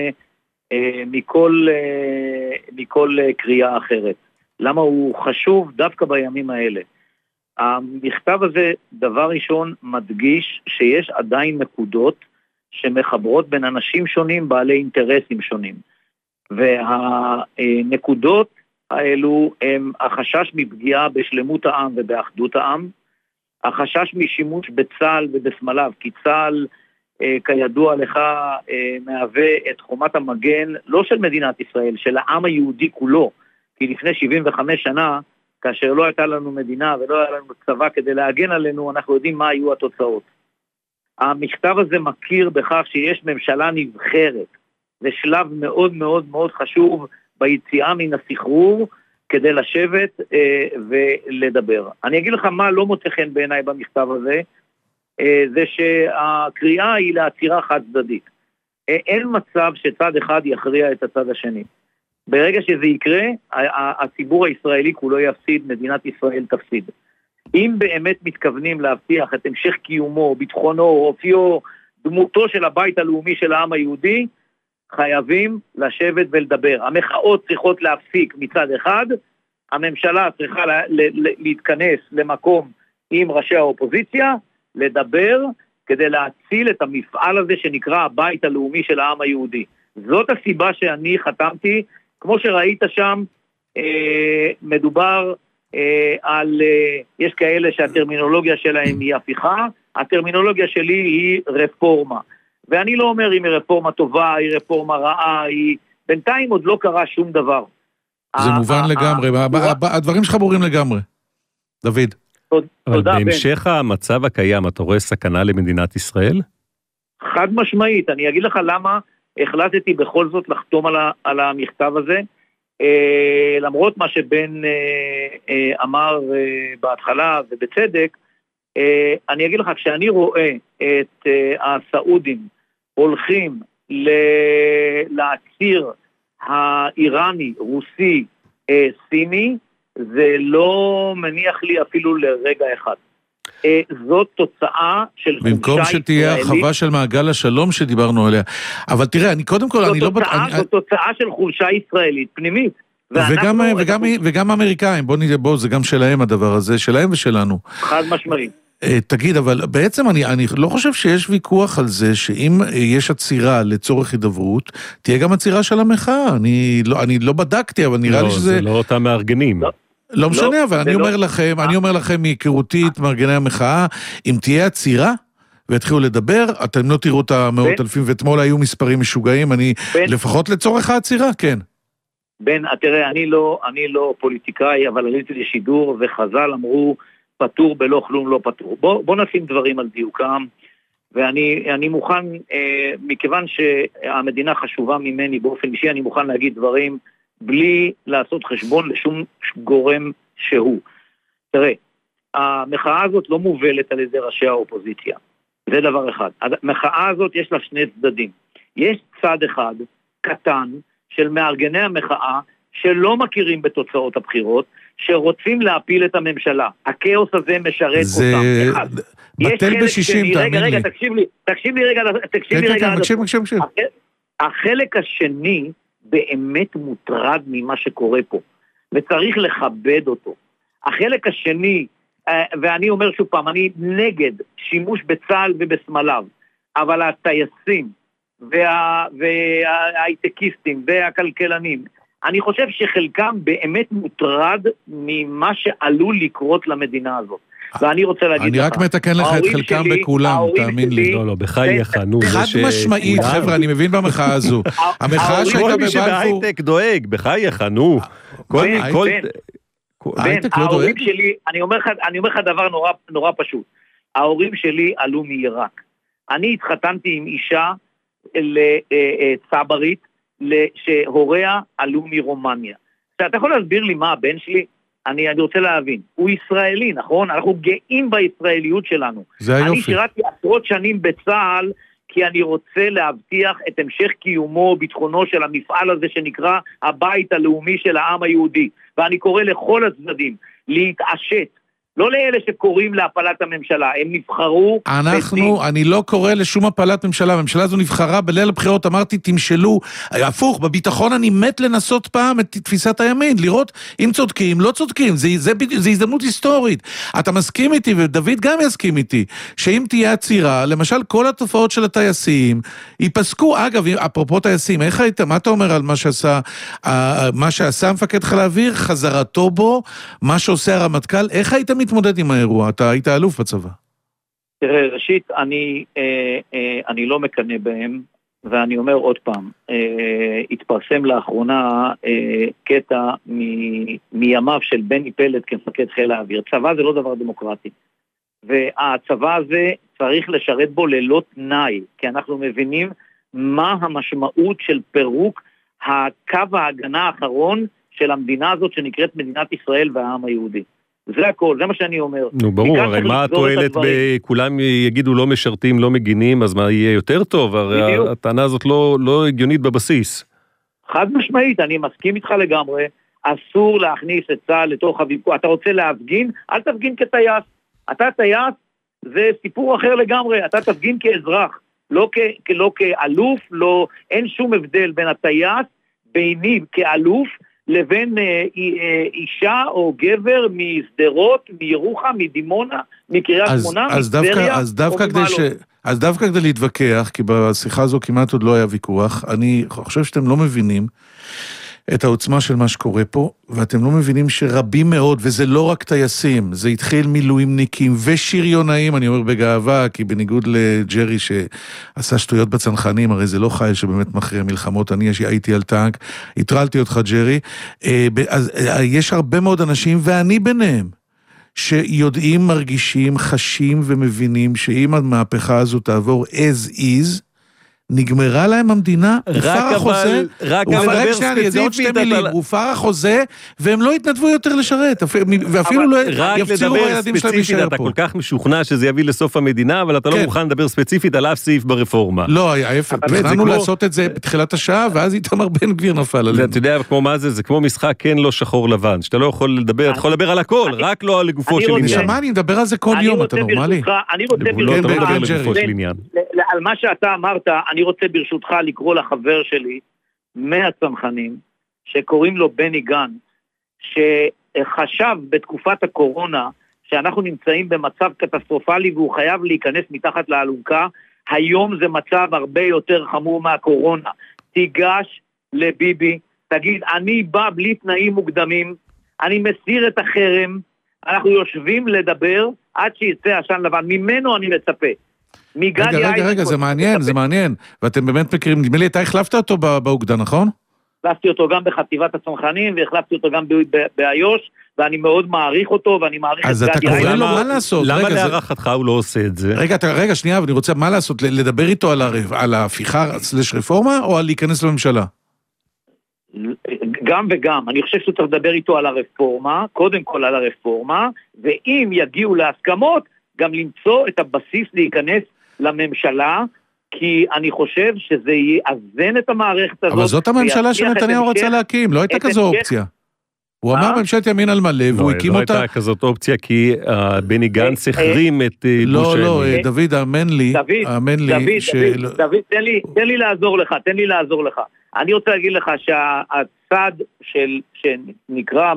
S8: מכל קריאה אחרת. למה הוא חשוב דווקא בימים האלה. המכתב הזה, דבר ראשון, מדגיש שיש עדיין נקודות שמחברות בין אנשים שונים, בעלי אינטרסים שונים. והנקודות האלו הם החשש מפגיעה בשלמות העם ובאחדות העם, החשש משימוש בצה"ל ובסמליו, כי צה"ל, כידוע לך, מהווה את חומת המגן, לא של מדינת ישראל, של העם היהודי כולו, כי לפני 75 שנה, כאשר לא הייתה לנו מדינה ולא היה לנו צבא כדי להגן עלינו, אנחנו יודעים מה היו התוצאות. המכתב הזה מכיר בכך שיש ממשלה נבחרת, זה שלב מאוד מאוד מאוד חשוב ביציאה מן הסחרור, כדי לשבת ולדבר. אני אגיד לך מה לא מוצא חן בעיניי במכתב הזה, זה שהקריאה היא לעצירה חד צדדית. אין מצב שצד אחד יכריע את הצד השני. ברגע שזה יקרה, הציבור הישראלי כולו יפסיד, מדינת ישראל תפסיד. אם באמת מתכוונים להבטיח את המשך קיומו, ביטחונו, אופיו, דמותו של הבית הלאומי של העם היהודי, חייבים לשבת ולדבר. המחאות צריכות להפסיק מצד אחד, הממשלה צריכה להתכנס למקום עם ראשי האופוזיציה, לדבר כדי להציל את המפעל הזה שנקרא הבית הלאומי של העם היהודי. זאת הסיבה שאני חתמתי, כמו שראית שם, מדובר על, יש כאלה שהטרמינולוגיה שלהם היא הפיכה, הטרמינולוגיה שלי היא רפורמה. ואני לא אומר אם היא רפורמה טובה, היא רפורמה רעה, היא בינתיים עוד לא קרה שום דבר.
S2: זה מובן לגמרי, הדברים שלך ברורים לגמרי. דוד.
S3: אבל בהמשך המצב הקיים, אתה רואה סכנה למדינת ישראל?
S8: חד משמעית, אני אגיד לך למה החלטתי בכל זאת לחתום על המכתב הזה, למרות מה שבן אמר בהתחלה ובצדק, אני אגיד לך, כשאני רואה את הסעודים הולכים לעציר האיראני, רוסי, סיני, זה לא מניח לי אפילו לרגע אחד. זאת תוצאה של חולשה ישראלית.
S2: במקום שתהיה הרחבה של מעגל השלום שדיברנו עליה. אבל תראה, אני קודם כל, אני לא...
S8: זאת תוצאה של חולשה ישראלית פנימית.
S2: וגם אמריקאים, בוא, זה גם שלהם הדבר הזה, שלהם ושלנו.
S8: חד משמעית.
S2: תגיד, אבל בעצם אני לא חושב שיש ויכוח על זה שאם יש עצירה לצורך הידברות, תהיה גם עצירה של המחאה. אני לא בדקתי, אבל נראה לי שזה...
S3: זה לא אותם מארגנים.
S2: לא משנה, אבל אני אומר לכם מהיכרותי את מארגני המחאה, אם תהיה עצירה והתחילו לדבר, אתם לא תראו את המאות אלפים, ואתמול היו מספרים משוגעים, לפחות לצורך העצירה, כן.
S8: בן, תראה, אני לא פוליטיקאי, אבל עליתי לשידור, וחז"ל אמרו, פטור בלא כלום לא פטור. בוא נשים דברים על דיוקם, ואני מוכן, מכיוון שהמדינה חשובה ממני באופן אישי, אני מוכן להגיד דברים בלי לעשות חשבון לשום גורם שהוא. תראה, המחאה הזאת לא מובלת על ידי ראשי האופוזיציה. זה דבר אחד. המחאה הזאת יש לה שני צדדים. יש צד אחד, קטן, של מארגני המחאה, שלא מכירים בתוצאות הבחירות, שרוצים להפיל את הממשלה. הכאוס הזה משרת אותם. אחד.
S2: בטל ב-60, תאמין לי.
S8: רגע, תקשיב לי רגע.
S2: מקשיב.
S8: החלק השני באמת מוטרד ממה שקורה פה, וצריך לכבד אותו. החלק השני, ואני אומר שוב פעם, אני נגד שימוש בצה"ל ובסמליו, אבל הטייסים וההייטקיסטים והכלכלנים, אני חושב שחלקם באמת מוטרד ממה שעלול לקרות למדינה הזאת. ואני רוצה להגיד לך...
S2: אני רק מתקן לך את חלקם בכולם, תאמין לי.
S3: לא, בחייך, נו.
S2: חד משמעית, חבר'ה, אני מבין במחאה הזו. המחאה שהייתה בבלפור...
S3: כל מי שבהייטק דואג, בחייך, נו.
S8: ההורים שלי, אני אומר לך דבר נורא פשוט. ההורים שלי עלו מעיראק. אני התחתנתי עם אישה צברית, שהוריה עלו מרומניה. אתה יכול להסביר לי מה הבן שלי? אני רוצה להבין. הוא ישראלי, נכון? אנחנו גאים בישראליות שלנו.
S2: זה היופי.
S8: אני שירתי עשרות שנים בצה"ל, כי אני רוצה להבטיח את המשך קיומו, ביטחונו של המפעל הזה שנקרא הבית הלאומי של העם היהודי. ואני קורא לכל הצדדים להתעשת. לא לאלה שקוראים להפלת הממשלה, הם נבחרו...
S2: אני לא קורא לשום הפלת ממשלה, הממשלה הזו נבחרה בליל הבחירות, אמרתי, תמשלו, הפוך, בביטחון אני מת לנסות פעם את תפיסת הימין, לראות אם צודקים, לא צודקים, זה הזדמנות היסטורית. אתה מסכים איתי, ודוד גם יסכים איתי, שאם תהיה עצירה, למשל כל התופעות של הטייסים, ייפסקו, אגב, אפרופו טייסים, איך היית, מה אתה אומר על מה שעשה מפקד חיל האוויר, חזרתו בו, מה שעושה הרמטכ"ל, איך היית מתמודד עם האירוע? אתה היית אלוף בצבא.
S8: תראה, ראשית, אני לא מקנה בהם, ואני אומר עוד פעם, התפרסם לאחרונה קטע מימיו של בני פלד כמפקד חיל האוויר. צבא זה לא דבר דמוקרטי. והצבא הזה צריך לשרת בו ללא תנאי, כי אנחנו מבינים מה המשמעות של פירוק הקו ההגנה האחרון של המדינה הזאת שנקראת מדינת ישראל והעם היהודי. זה הכל, זה מה שאני אומר.
S3: נו, ברור, הרי מה התועלת כולם יגידו לא משרתים, לא מגינים, אז מה יהיה יותר טוב? הרי הטענה הזאת לא הגיונית בבסיס.
S8: חד משמעית, אני מסכים איתך לגמרי, אסור להכניס את צה"ל לתוך הוויכוח. אתה רוצה להפגין? אל תפגין כטייס. אתה טייס, זה סיפור אחר לגמרי, אתה תפגין כאזרח, לא כאלוף, אין שום הבדל בין הטייס, ביני כאלוף, לבין אישה או גבר משדרות, מירוחם, מדימונה, מקריית שמונה, מטבריה.
S2: אז דווקא כדי להתווכח, כי בשיחה הזו כמעט עוד לא היה ויכוח, אני חושב שאתם לא מבינים את העוצמה של מה שקורה פה, ואתם לא מבינים שרבים מאוד, וזה לא רק טייסים, זה התחיל מילואימניקים ושריונאים, אני אומר בגאווה, כי בניגוד לג'רי שעשה שטויות בצנחנים, הרי זה לא חייל שבאמת מכריע מלחמות, אני הייתי על טנק, התרלתי אותך ג'רי, אז יש הרבה מאוד אנשים, ואני ביניהם, שיודעים, מרגישים, חשים ומבינים שאם המהפכה הזו תעבור as is, נגמרה להם המדינה, הופר החוזה, הופר החוזה, והם לא התנדבו יותר לשרת, ואפילו לא יפצירו הילדים שלהם להישאר פה.
S3: אתה כל כך משוכנע שזה יביא לסוף המדינה, אבל אתה לא מוכן לדבר ספציפית על אף סעיף ברפורמה.
S2: לא, ההפך, תכננו לעשות את זה בתחילת השעה, ואז איתמר בן גביר נפל עלינו.
S3: אתה יודע כמו מה זה, זה כמו משחק כן לא שחור לבן, שאתה לא יכול לדבר, אתה יכול לדבר על הכל, רק לא על לגופו של עניין.
S2: נשמע, אני מדבר על זה כל יום, אתה נורמלי?
S8: אני רוצה ברשותך לקרוא לחבר שלי מהצנחנים, שקוראים לו בני גן, שחשב בתקופת הקורונה, שאנחנו נמצאים במצב קטסטרופלי, והוא חייב להיכנס מתחת לאלונקה, היום זה מצב הרבה יותר חמור מהקורונה. תיגש לביבי, תגיד, אני בא בלי תנאים מוקדמים, אני מסיר את החרם, אנחנו יושבים לדבר, עד שיצא עשן לבן, ממנו אני מצפה.
S2: רגע, זה מעניין, ואתם באמת מכירים, נדמה לי, אתה החלפת אותו באוגדה, נכון?
S8: החלפתי אותו גם בחטיבת הצנחנים, והחלפתי אותו גם באיו"ש, ואני מאוד מעריך אותו, ואני מעריך את גדי איזנקוט.
S2: אז אתה קורא לו מה לעשות?
S3: למה להערכתך הוא לא עושה את זה?
S2: רגע, שנייה, ואני רוצה מה לעשות, לדבר איתו על ההפיכה/רפורמה, או על להיכנס לממשלה?
S8: גם וגם, אני חושב שהוא צריך לדבר איתו על הרפורמה, קודם כל על הרפורמה, ואם יגיעו להסכמות, גם למצוא את הבסיס להיכנס לממשלה, כי אני חושב שזה יאזן את המערכת הזאת.
S2: אבל זאת הממשלה שנתניהו רצה להקים, לא הייתה כזו אופציה. הוא אמר ממשלת ימין על מלא, והוא הקים אותה...
S3: לא הייתה כזאת אופציה, כי בני גנץ החרים את בושן.
S2: לא, דוד, האמן לי.
S8: דוד, תן לי לעזור לך. אני רוצה להגיד לך שהצד שנקרא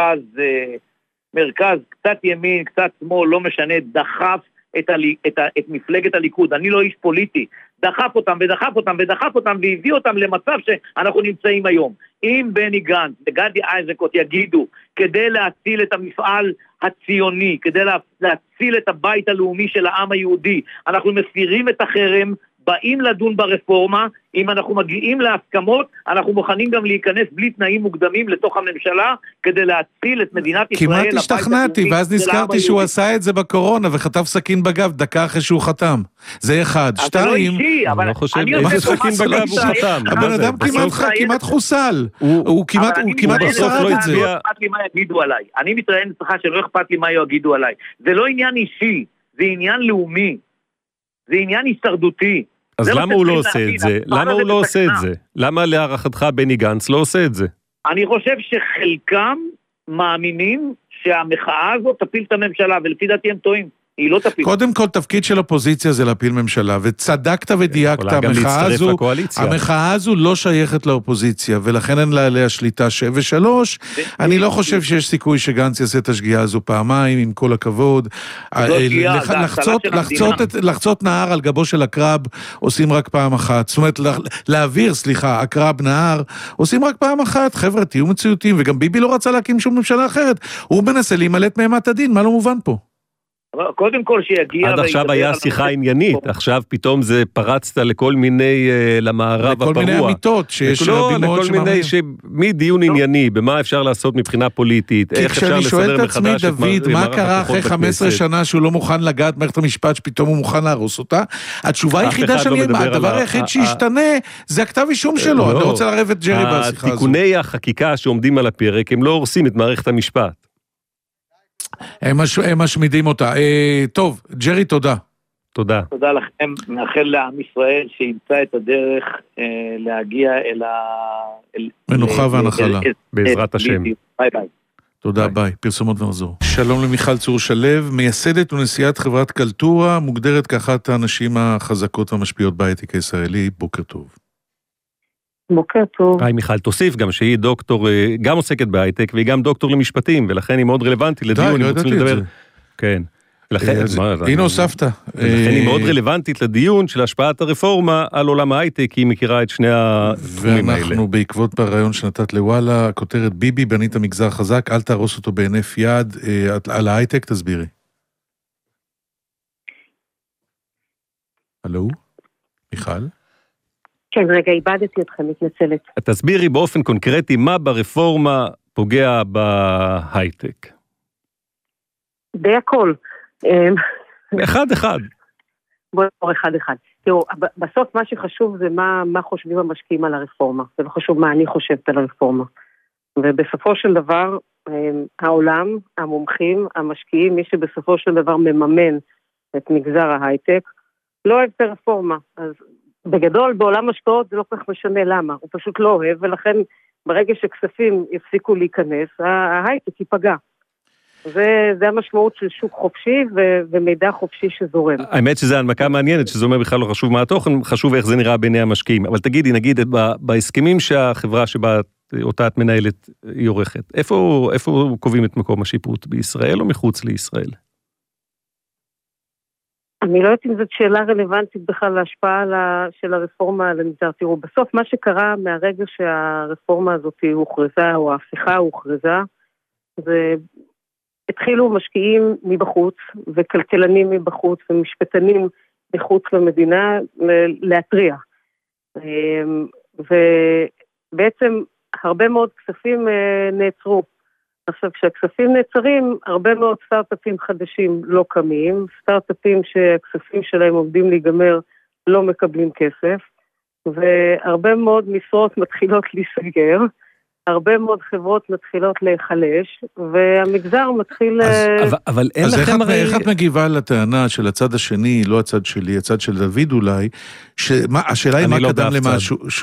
S8: מרכז, קצת ימין, קצת שמאל, לא משנה, דחף את מפלגת הליכוד. אני לא איש פוליטי. דחף אותם והביא אותם למצב שאנחנו נמצאים היום. אם בני גנץ וגדי איזנקוט יגידו, כדי להציל את המפעל הציוני, כדי להציל את הבית הלאומי של העם היהודי, אנחנו מסירים את החרם, באים לדון ברפורמה, אם אנחנו מגיעים להסכמות, אנחנו מוכנים גם להיכנס בלי תנאים מוקדמים לתוך הממשלה, כדי להציל את מדינת ישראל.
S2: כמעט השתכנעתי, ואז נזכרתי שהוא עשה את זה בקורונה, וחטף סכין בגב, דקה אחרי שהוא חתם. זה אחד. שתיים,
S3: אני לא חושב, איזה סכין בגב הוא חתם?
S2: הבן אדם כמעט חוסל. הוא כמעט בסוף לא הצביע.
S8: לא אכפת לי מה יגידו עליי. אני מתראיין אצלך שלא אכפת לי מה יגידו עליי. זה לא עניין אישי, זה עניין לאומי. זה עניין הישרדותי.
S3: אז למה הוא לא עושה את זה? למה הוא לא עושה את זה? למה להערכתך בני גנץ לא עושה את זה?
S8: אני חושב שחלקם מאמינים שהמחאה הזאת תפיל את הממשלה, ולפי דעתי הם טועים. היא לא תפיל.
S2: קודם כל, תפקיד של אופוזיציה זה להפיל ממשלה, וצדקת ודייקת, המחאה הזו לא שייכת לאופוזיציה, ולכן אין לה עליה שליטה 7-3, אני לא חושב שיש סיכוי שגנץ יעשה את השגיאה הזו פעמיים, עם כל הכבוד, לחצות נהר על גבו של הקרב, עושים רק פעם אחת, זאת אומרת, להעביר, הקרב נהר, עושים רק פעם אחת, חבר'ה, תהיו מציאותיים, וגם ביבי לא רצה להקים שום ממשלה אחרת, הוא מנסה להימלט מאימת הדין, מה לא מובן פה?
S8: קודם כל שיגיע...
S3: עד עכשיו היה שיחה עניינית, עכשיו פתאום זה פרצת לכל מיני למערב הפרוע.
S2: לכל מיני אמיתות שיש רבים מאוד שמאמרים.
S3: מדיון ענייני, במה אפשר לעשות מבחינה פוליטית, איך אפשר לסדר מחדש את מערכת הכוחות בכנסת.
S2: דוד, מה קרה אחרי 15 שנה שהוא לא מוכן לגעת מערכת המשפט, שפתאום הוא מוכן להרוס אותה? התשובה היחידה הדבר היחיד שישתנה, זה הכתב אישום שלו. אני רוצה לערב את ג'רי בשיחה הזו.
S3: התיקוני החקיקה שעומדים על הפרק, הם לא הורסים את מערכת המשפט.
S2: הם משמידים אותה. טוב, ג'רי, תודה.
S3: תודה.
S8: תודה לכם, מאחל לעם ישראל שימצא את הדרך להגיע אל
S2: מנוחה והנחלה.
S3: בעזרת השם.
S8: ביי ביי.
S2: תודה, ביי. פרסומות ונחזור. שלום למיכל צור שלו, מייסדת ונשיאת חברת קלטורה, מוגדרת כאחת האנשים החזקות והמשפיעות בהייטק הישראלי. בוקר טוב.
S9: בוקר טוב.
S3: היי מיכל, תוסיף גם שהיא דוקטור, גם עוסקת בהייטק, והיא גם דוקטור למשפטים, ולכן היא מאוד רלוונטית לדיון.
S2: לא ידעתי את זה.
S3: כן.
S2: הנה הוספת.
S3: ולכן היא מאוד רלוונטית לדיון של השפעת הרפורמה על עולם ההייטק, כי היא מכירה את שני התחומים האלה.
S2: ואנחנו בעקבות ברעיון שנתת לוואלה, כותרת ביבי, בנית המגזר חזק, אל תהרוס אותו בהינף יד, על ההייטק, תסבירי. הלו? מיכל?
S9: כן, רגע, איבדתי אתכם, מתנצלת.
S3: תסבירי באופן קונקרטי מה ברפורמה פוגע בהייטק.
S9: די הכל.
S3: אחד.
S9: בואו נעבור אחד. תראו, בסוף מה שחשוב זה מה חושבים המשקיעים על הרפורמה. זה לא חשוב מה אני חושבת על הרפורמה. ובסופו של דבר, העולם, המומחים, המשקיעים, מי שבסופו של דבר מממן את מגזר ההייטק, לא אוהב את הרפורמה. אז בגדול, בעולם השקעות זה לא כל כך משנה למה. הוא פשוט לא אוהב, ולכן ברגע שכספים יפסיקו להיכנס, ההייטק ייפגע. זה המשמעות של שוק חופשי ומידע חופשי שזורם.
S3: האמת שזה הנמקה מעניינת, שזה אומר בכלל לא חשוב מה התוכן, חשוב איך זה נראה בעיני המשקיעים. אבל תגידי, נגיד, בהסכמים שהחברה שבה אותה את מנהלת היא עורכת, איפה קובעים את מקום השיפוט? בישראל או מחוץ לישראל?
S9: אני לא יודעת אם זאת שאלה רלוונטית בכלל להשפעה של הרפורמה על המגזר. תראו, בסוף מה שקרה מהרגע שהרפורמה הזאת הוכרזה, או ההפיכה הוכרזה, זה התחילו משקיעים מבחוץ, וכלכלנים מבחוץ, ומשפטנים מחוץ למדינה להטריע. ובעצם הרבה מאוד כספים נעצרו. עכשיו, כשהכספים נעצרים, הרבה מאוד סטארט-אפים חדשים לא קמים, סטארט-אפים שהכספים שלהם עובדים להיגמר לא מקבלים כסף, והרבה מאוד משרות מתחילות להיסגר, הרבה מאוד חברות מתחילות להיחלש, והמגזר מתחיל...
S3: אבל אין לכם הרי...
S2: אז איך את מגיבה לטענה של הצד השני, לא הצד שלי, הצד של דוד אולי, השאלה היא מה קדם למה,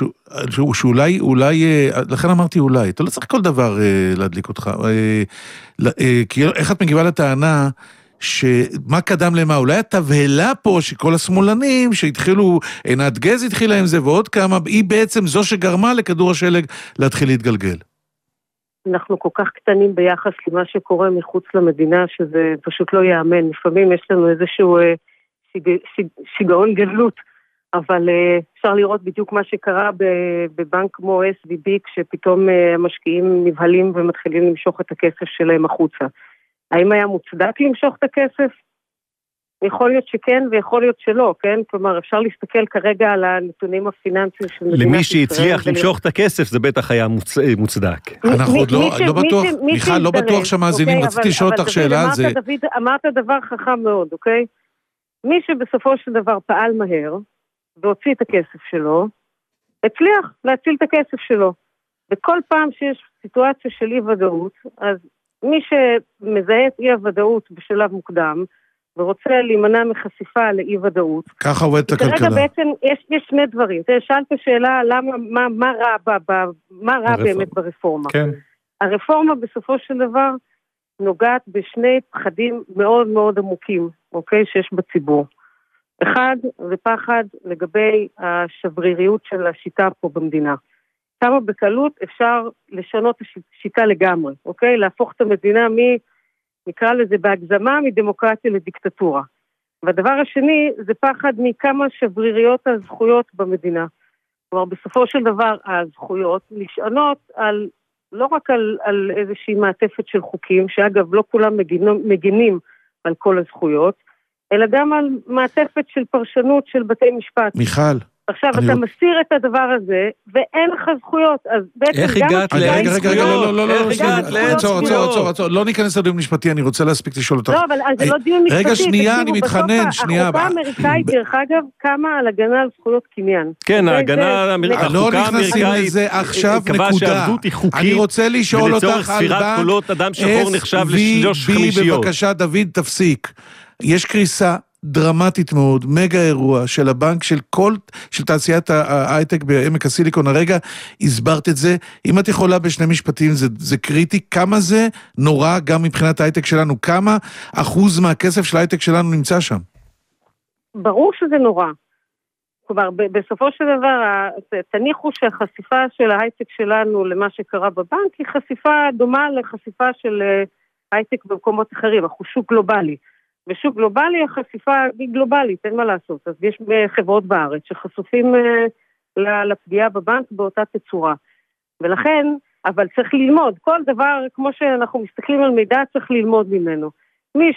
S2: שאולי, לכן אמרתי אולי, אתה לא צריך כל דבר להדליק אותך, כי איך את מגיבה לטענה, שמה קדם למה, אולי התבהלה פה שכל השמאלנים שהתחילו, עינת גז התחילה עם זה ועוד כמה, היא בעצם זו שגרמה לכדור השלג להתחיל להתגלגל.
S9: אנחנו כל כך קטנים ביחס למה שקורה מחוץ למדינה, שזה פשוט לא יאמן. לפעמים יש לנו איזשהו שיגעון גדלות, אבל אפשר לראות בדיוק מה שקרה בבנק כמו SVB, כשפתאום המשקיעים נבהלים ומתחילים למשוך את הכסף שלהם החוצה. האם היה מוצדק למשוך את הכסף? יכול להיות שכן ויכול להיות שלא, כן? כלומר, אפשר להסתכל כרגע על הנתונים הפיננסיים של מדינת ישראל.
S3: למי שהצליח למשוך את הכסף, זה בטח היה מוצדק.
S2: אנחנו עוד לא בטוח, מיכל, לא בטוח שהמאזינים, רציתי לשאול אותך שאלה על זה.
S9: אמרת דבר חכם מאוד, אוקיי? מי שבסופו של דבר פעל מהר, והוציא את הכסף שלו, הצליח להציל את הכסף שלו. וכל פעם שיש סיטואציה של אי-ודאות, אז מי שמזהה את אי-הוודאות בשלב מוקדם, ורוצה להימנע מחשיפה לאי-ודאות.
S2: ככה עובדת הכלכלה.
S9: כרגע בעצם יש שני דברים. שאלת שאלה, מה רע באמת ברפורמה?
S3: כן.
S9: הרפורמה בסופו של דבר נוגעת בשני פחדים מאוד מאוד עמוקים, אוקיי? שיש בציבור. אחד, זה פחד לגבי השבריריות של השיטה פה במדינה. כמה בקלות אפשר לשנות השיטה לגמרי, אוקיי? להפוך את המדינה נקרא לזה בהגזמה, מדמוקרטיה לדיקטטורה. והדבר השני, זה פחד מכמה שבריריות הזכויות במדינה. כלומר, בסופו של דבר, הזכויות נשענות לא רק על איזושהי מעטפת של חוקים, שאגב, לא כולם מגינים על כל הזכויות, אלא גם על מעטפת של פרשנות של בתי משפט.
S2: מיכל.
S9: עכשיו, אתה מסיר את הדבר הזה, ואין לך זכויות, אז בעצם
S3: איך הגעת לאין זכויות?
S2: עצור, לא ניכנס לדיון משפטי, אני רוצה להספיק לשאול אותך.
S9: לא, אבל זה לא דיון משפטי.
S2: רגע, שנייה, אני מתחנן, שנייה.
S9: החוקה האמריקאית, דרך אגב, קמה על הגנה על זכויות קניין.
S3: כן, ההגנה,
S2: לא נכנסים לזה עכשיו, נקודה. אני רוצה לשאול אותך על
S3: אדם שחור נחשב לשלוש חמישיות.
S2: בבקשה, דוד, תפסיק. יש קריסה דרמטית מאוד, מגה אירוע של הבנק של תעשיית ההייטק בעמק הסיליקון. הרגע הסברת את זה, אם את יכולה בשני משפטים, זה קריטי, כמה זה נורא גם מבחינת ההייטק שלנו, כמה אחוז מהכסף של ההייטק שלנו נמצא שם?
S9: ברור שזה נורא. כלומר, בסופו של דבר, תניחו שהחשיפה של ההייטק שלנו למה שקרה בבנק, היא חשיפה דומה לחשיפה של הייטק במקומות אחרים, אנחנו שוק גלובלי. בשוק גלובלי החשיפה היא גלובלית, אין מה לעשות. אז יש חברות בארץ שחשופים לפגיעה בבנק באותה תצורה. ולכן, אבל צריך ללמוד. כל דבר, כמו שאנחנו מסתכלים על מידע, צריך ללמוד ממנו. מי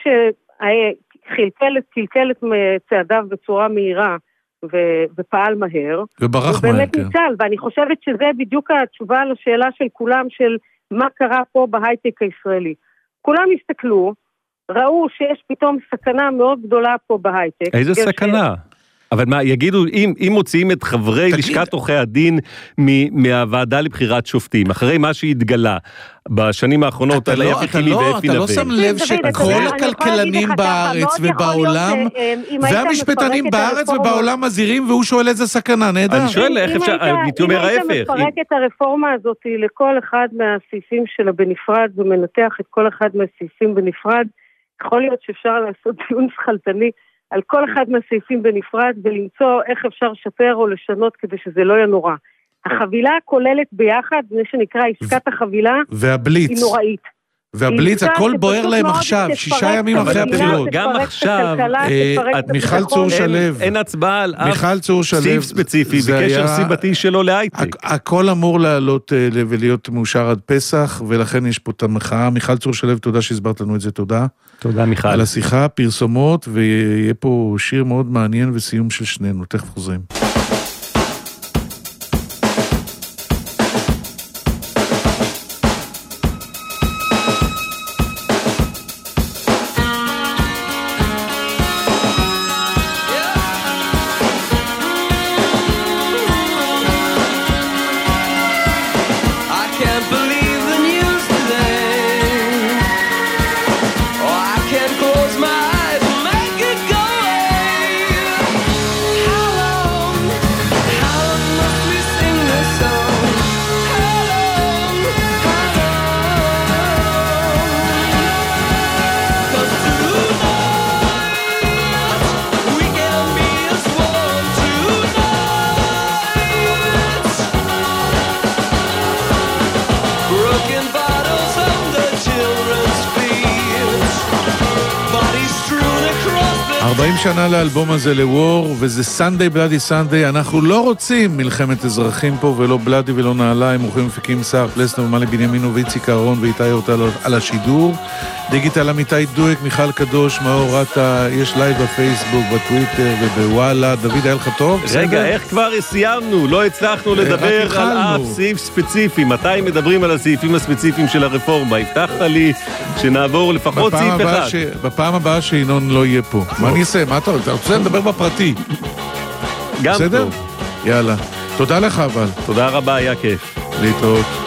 S9: שקלקל את צעדיו בצורה מהירה ופעל מהר,
S2: וברח
S9: מהר, באמת ניצל. ואני חושבת שזה בדיוק התשובה לשאלה של כולם, של מה קרה פה בהייטק הישראלי. כולם הסתכלו, ראו שיש פתאום סכנה מאוד גדולה פה בהייטק.
S3: איזה סכנה? אבל מה, יגידו, אם מוציאים את חברי לשכת עורכי הדין מהוועדה לבחירת שופטים, אחרי מה שהתגלה בשנים האחרונות על אפי חימי ואפי נווה.
S2: אתה לא שם לב שכל הכלכלנים בארץ ובעולם, והמשפטנים בארץ ובעולם מזהירים, והוא שואל איזה סכנה, נהדר.
S3: אני שואל איך אפשר, הייתי אומר ההפך.
S9: אם היית מפרק את הרפורמה הזאת לכל אחד מהסעיפים שלה בנפרד, ומנתח את כל אחד מהסעיפים בנפרד, יכול להיות שאפשר לעשות דיון שחלטני, על כל אחד מהסעיפים בנפרד, ולמצוא איך אפשר לשפר או לשנות כדי שזה לא יהיה נורא. החבילה הכוללת ביחד, זה שנקרא עסקת החבילה, היא נוראית.
S2: והבליץ, הכל בוער להם עכשיו, 6 ימים אחרי הבחירות.
S3: גם עכשיו,
S2: מיכל צור שלו,
S3: אין הצבעה על אף סעיף ספציפי, בקשר סיבתי שלו להייטק.
S2: הכל אמור לעלות ולהיות מאושר עד פסח, ולכן יש פה את המחאה. מיכל צור שלו, תודה שהסברת לנו את זה, תודה.
S3: תודה מיכל.
S2: על השיחה, פרסומות, ויהיה פה שיר מאוד מעניין וסיום של שנינו. תכף חוזרים. שנה לאלבום הזה לוור, וזה סנדיי בלאדי סנדיי. אנחנו לא רוצים מלחמת אזרחים פה, ולא בלאדי ולא נעליים. מוכרים מפיקים שר פלסנר ומלי בנימינו ואיציק אהרון ואיתי אורטל על השידור. דיגיטל עמיתי דואק, מיכל קדוש, מאור רטה, יש לייב בפייסבוק, בטוויטר ובוואלה. דוד, היה לך טוב?
S3: רגע, איך כבר סיימנו? לא הצלחנו לדבר על אף סעיף ספציפי. מתי מדברים על הסעיפים הספציפיים של הרפורמה? הבטחת לי שנעבור לפחות סעיף אחד.
S2: בפעם הבאה שינון לא יהיה פה. מה אני אעשה? מה אתה רוצה לדבר בפרטי?
S3: גם
S2: בסדר?
S3: טוב.
S2: יאללה. תודה לך אבל.
S3: תודה רבה, היה כיף.
S2: להתראות.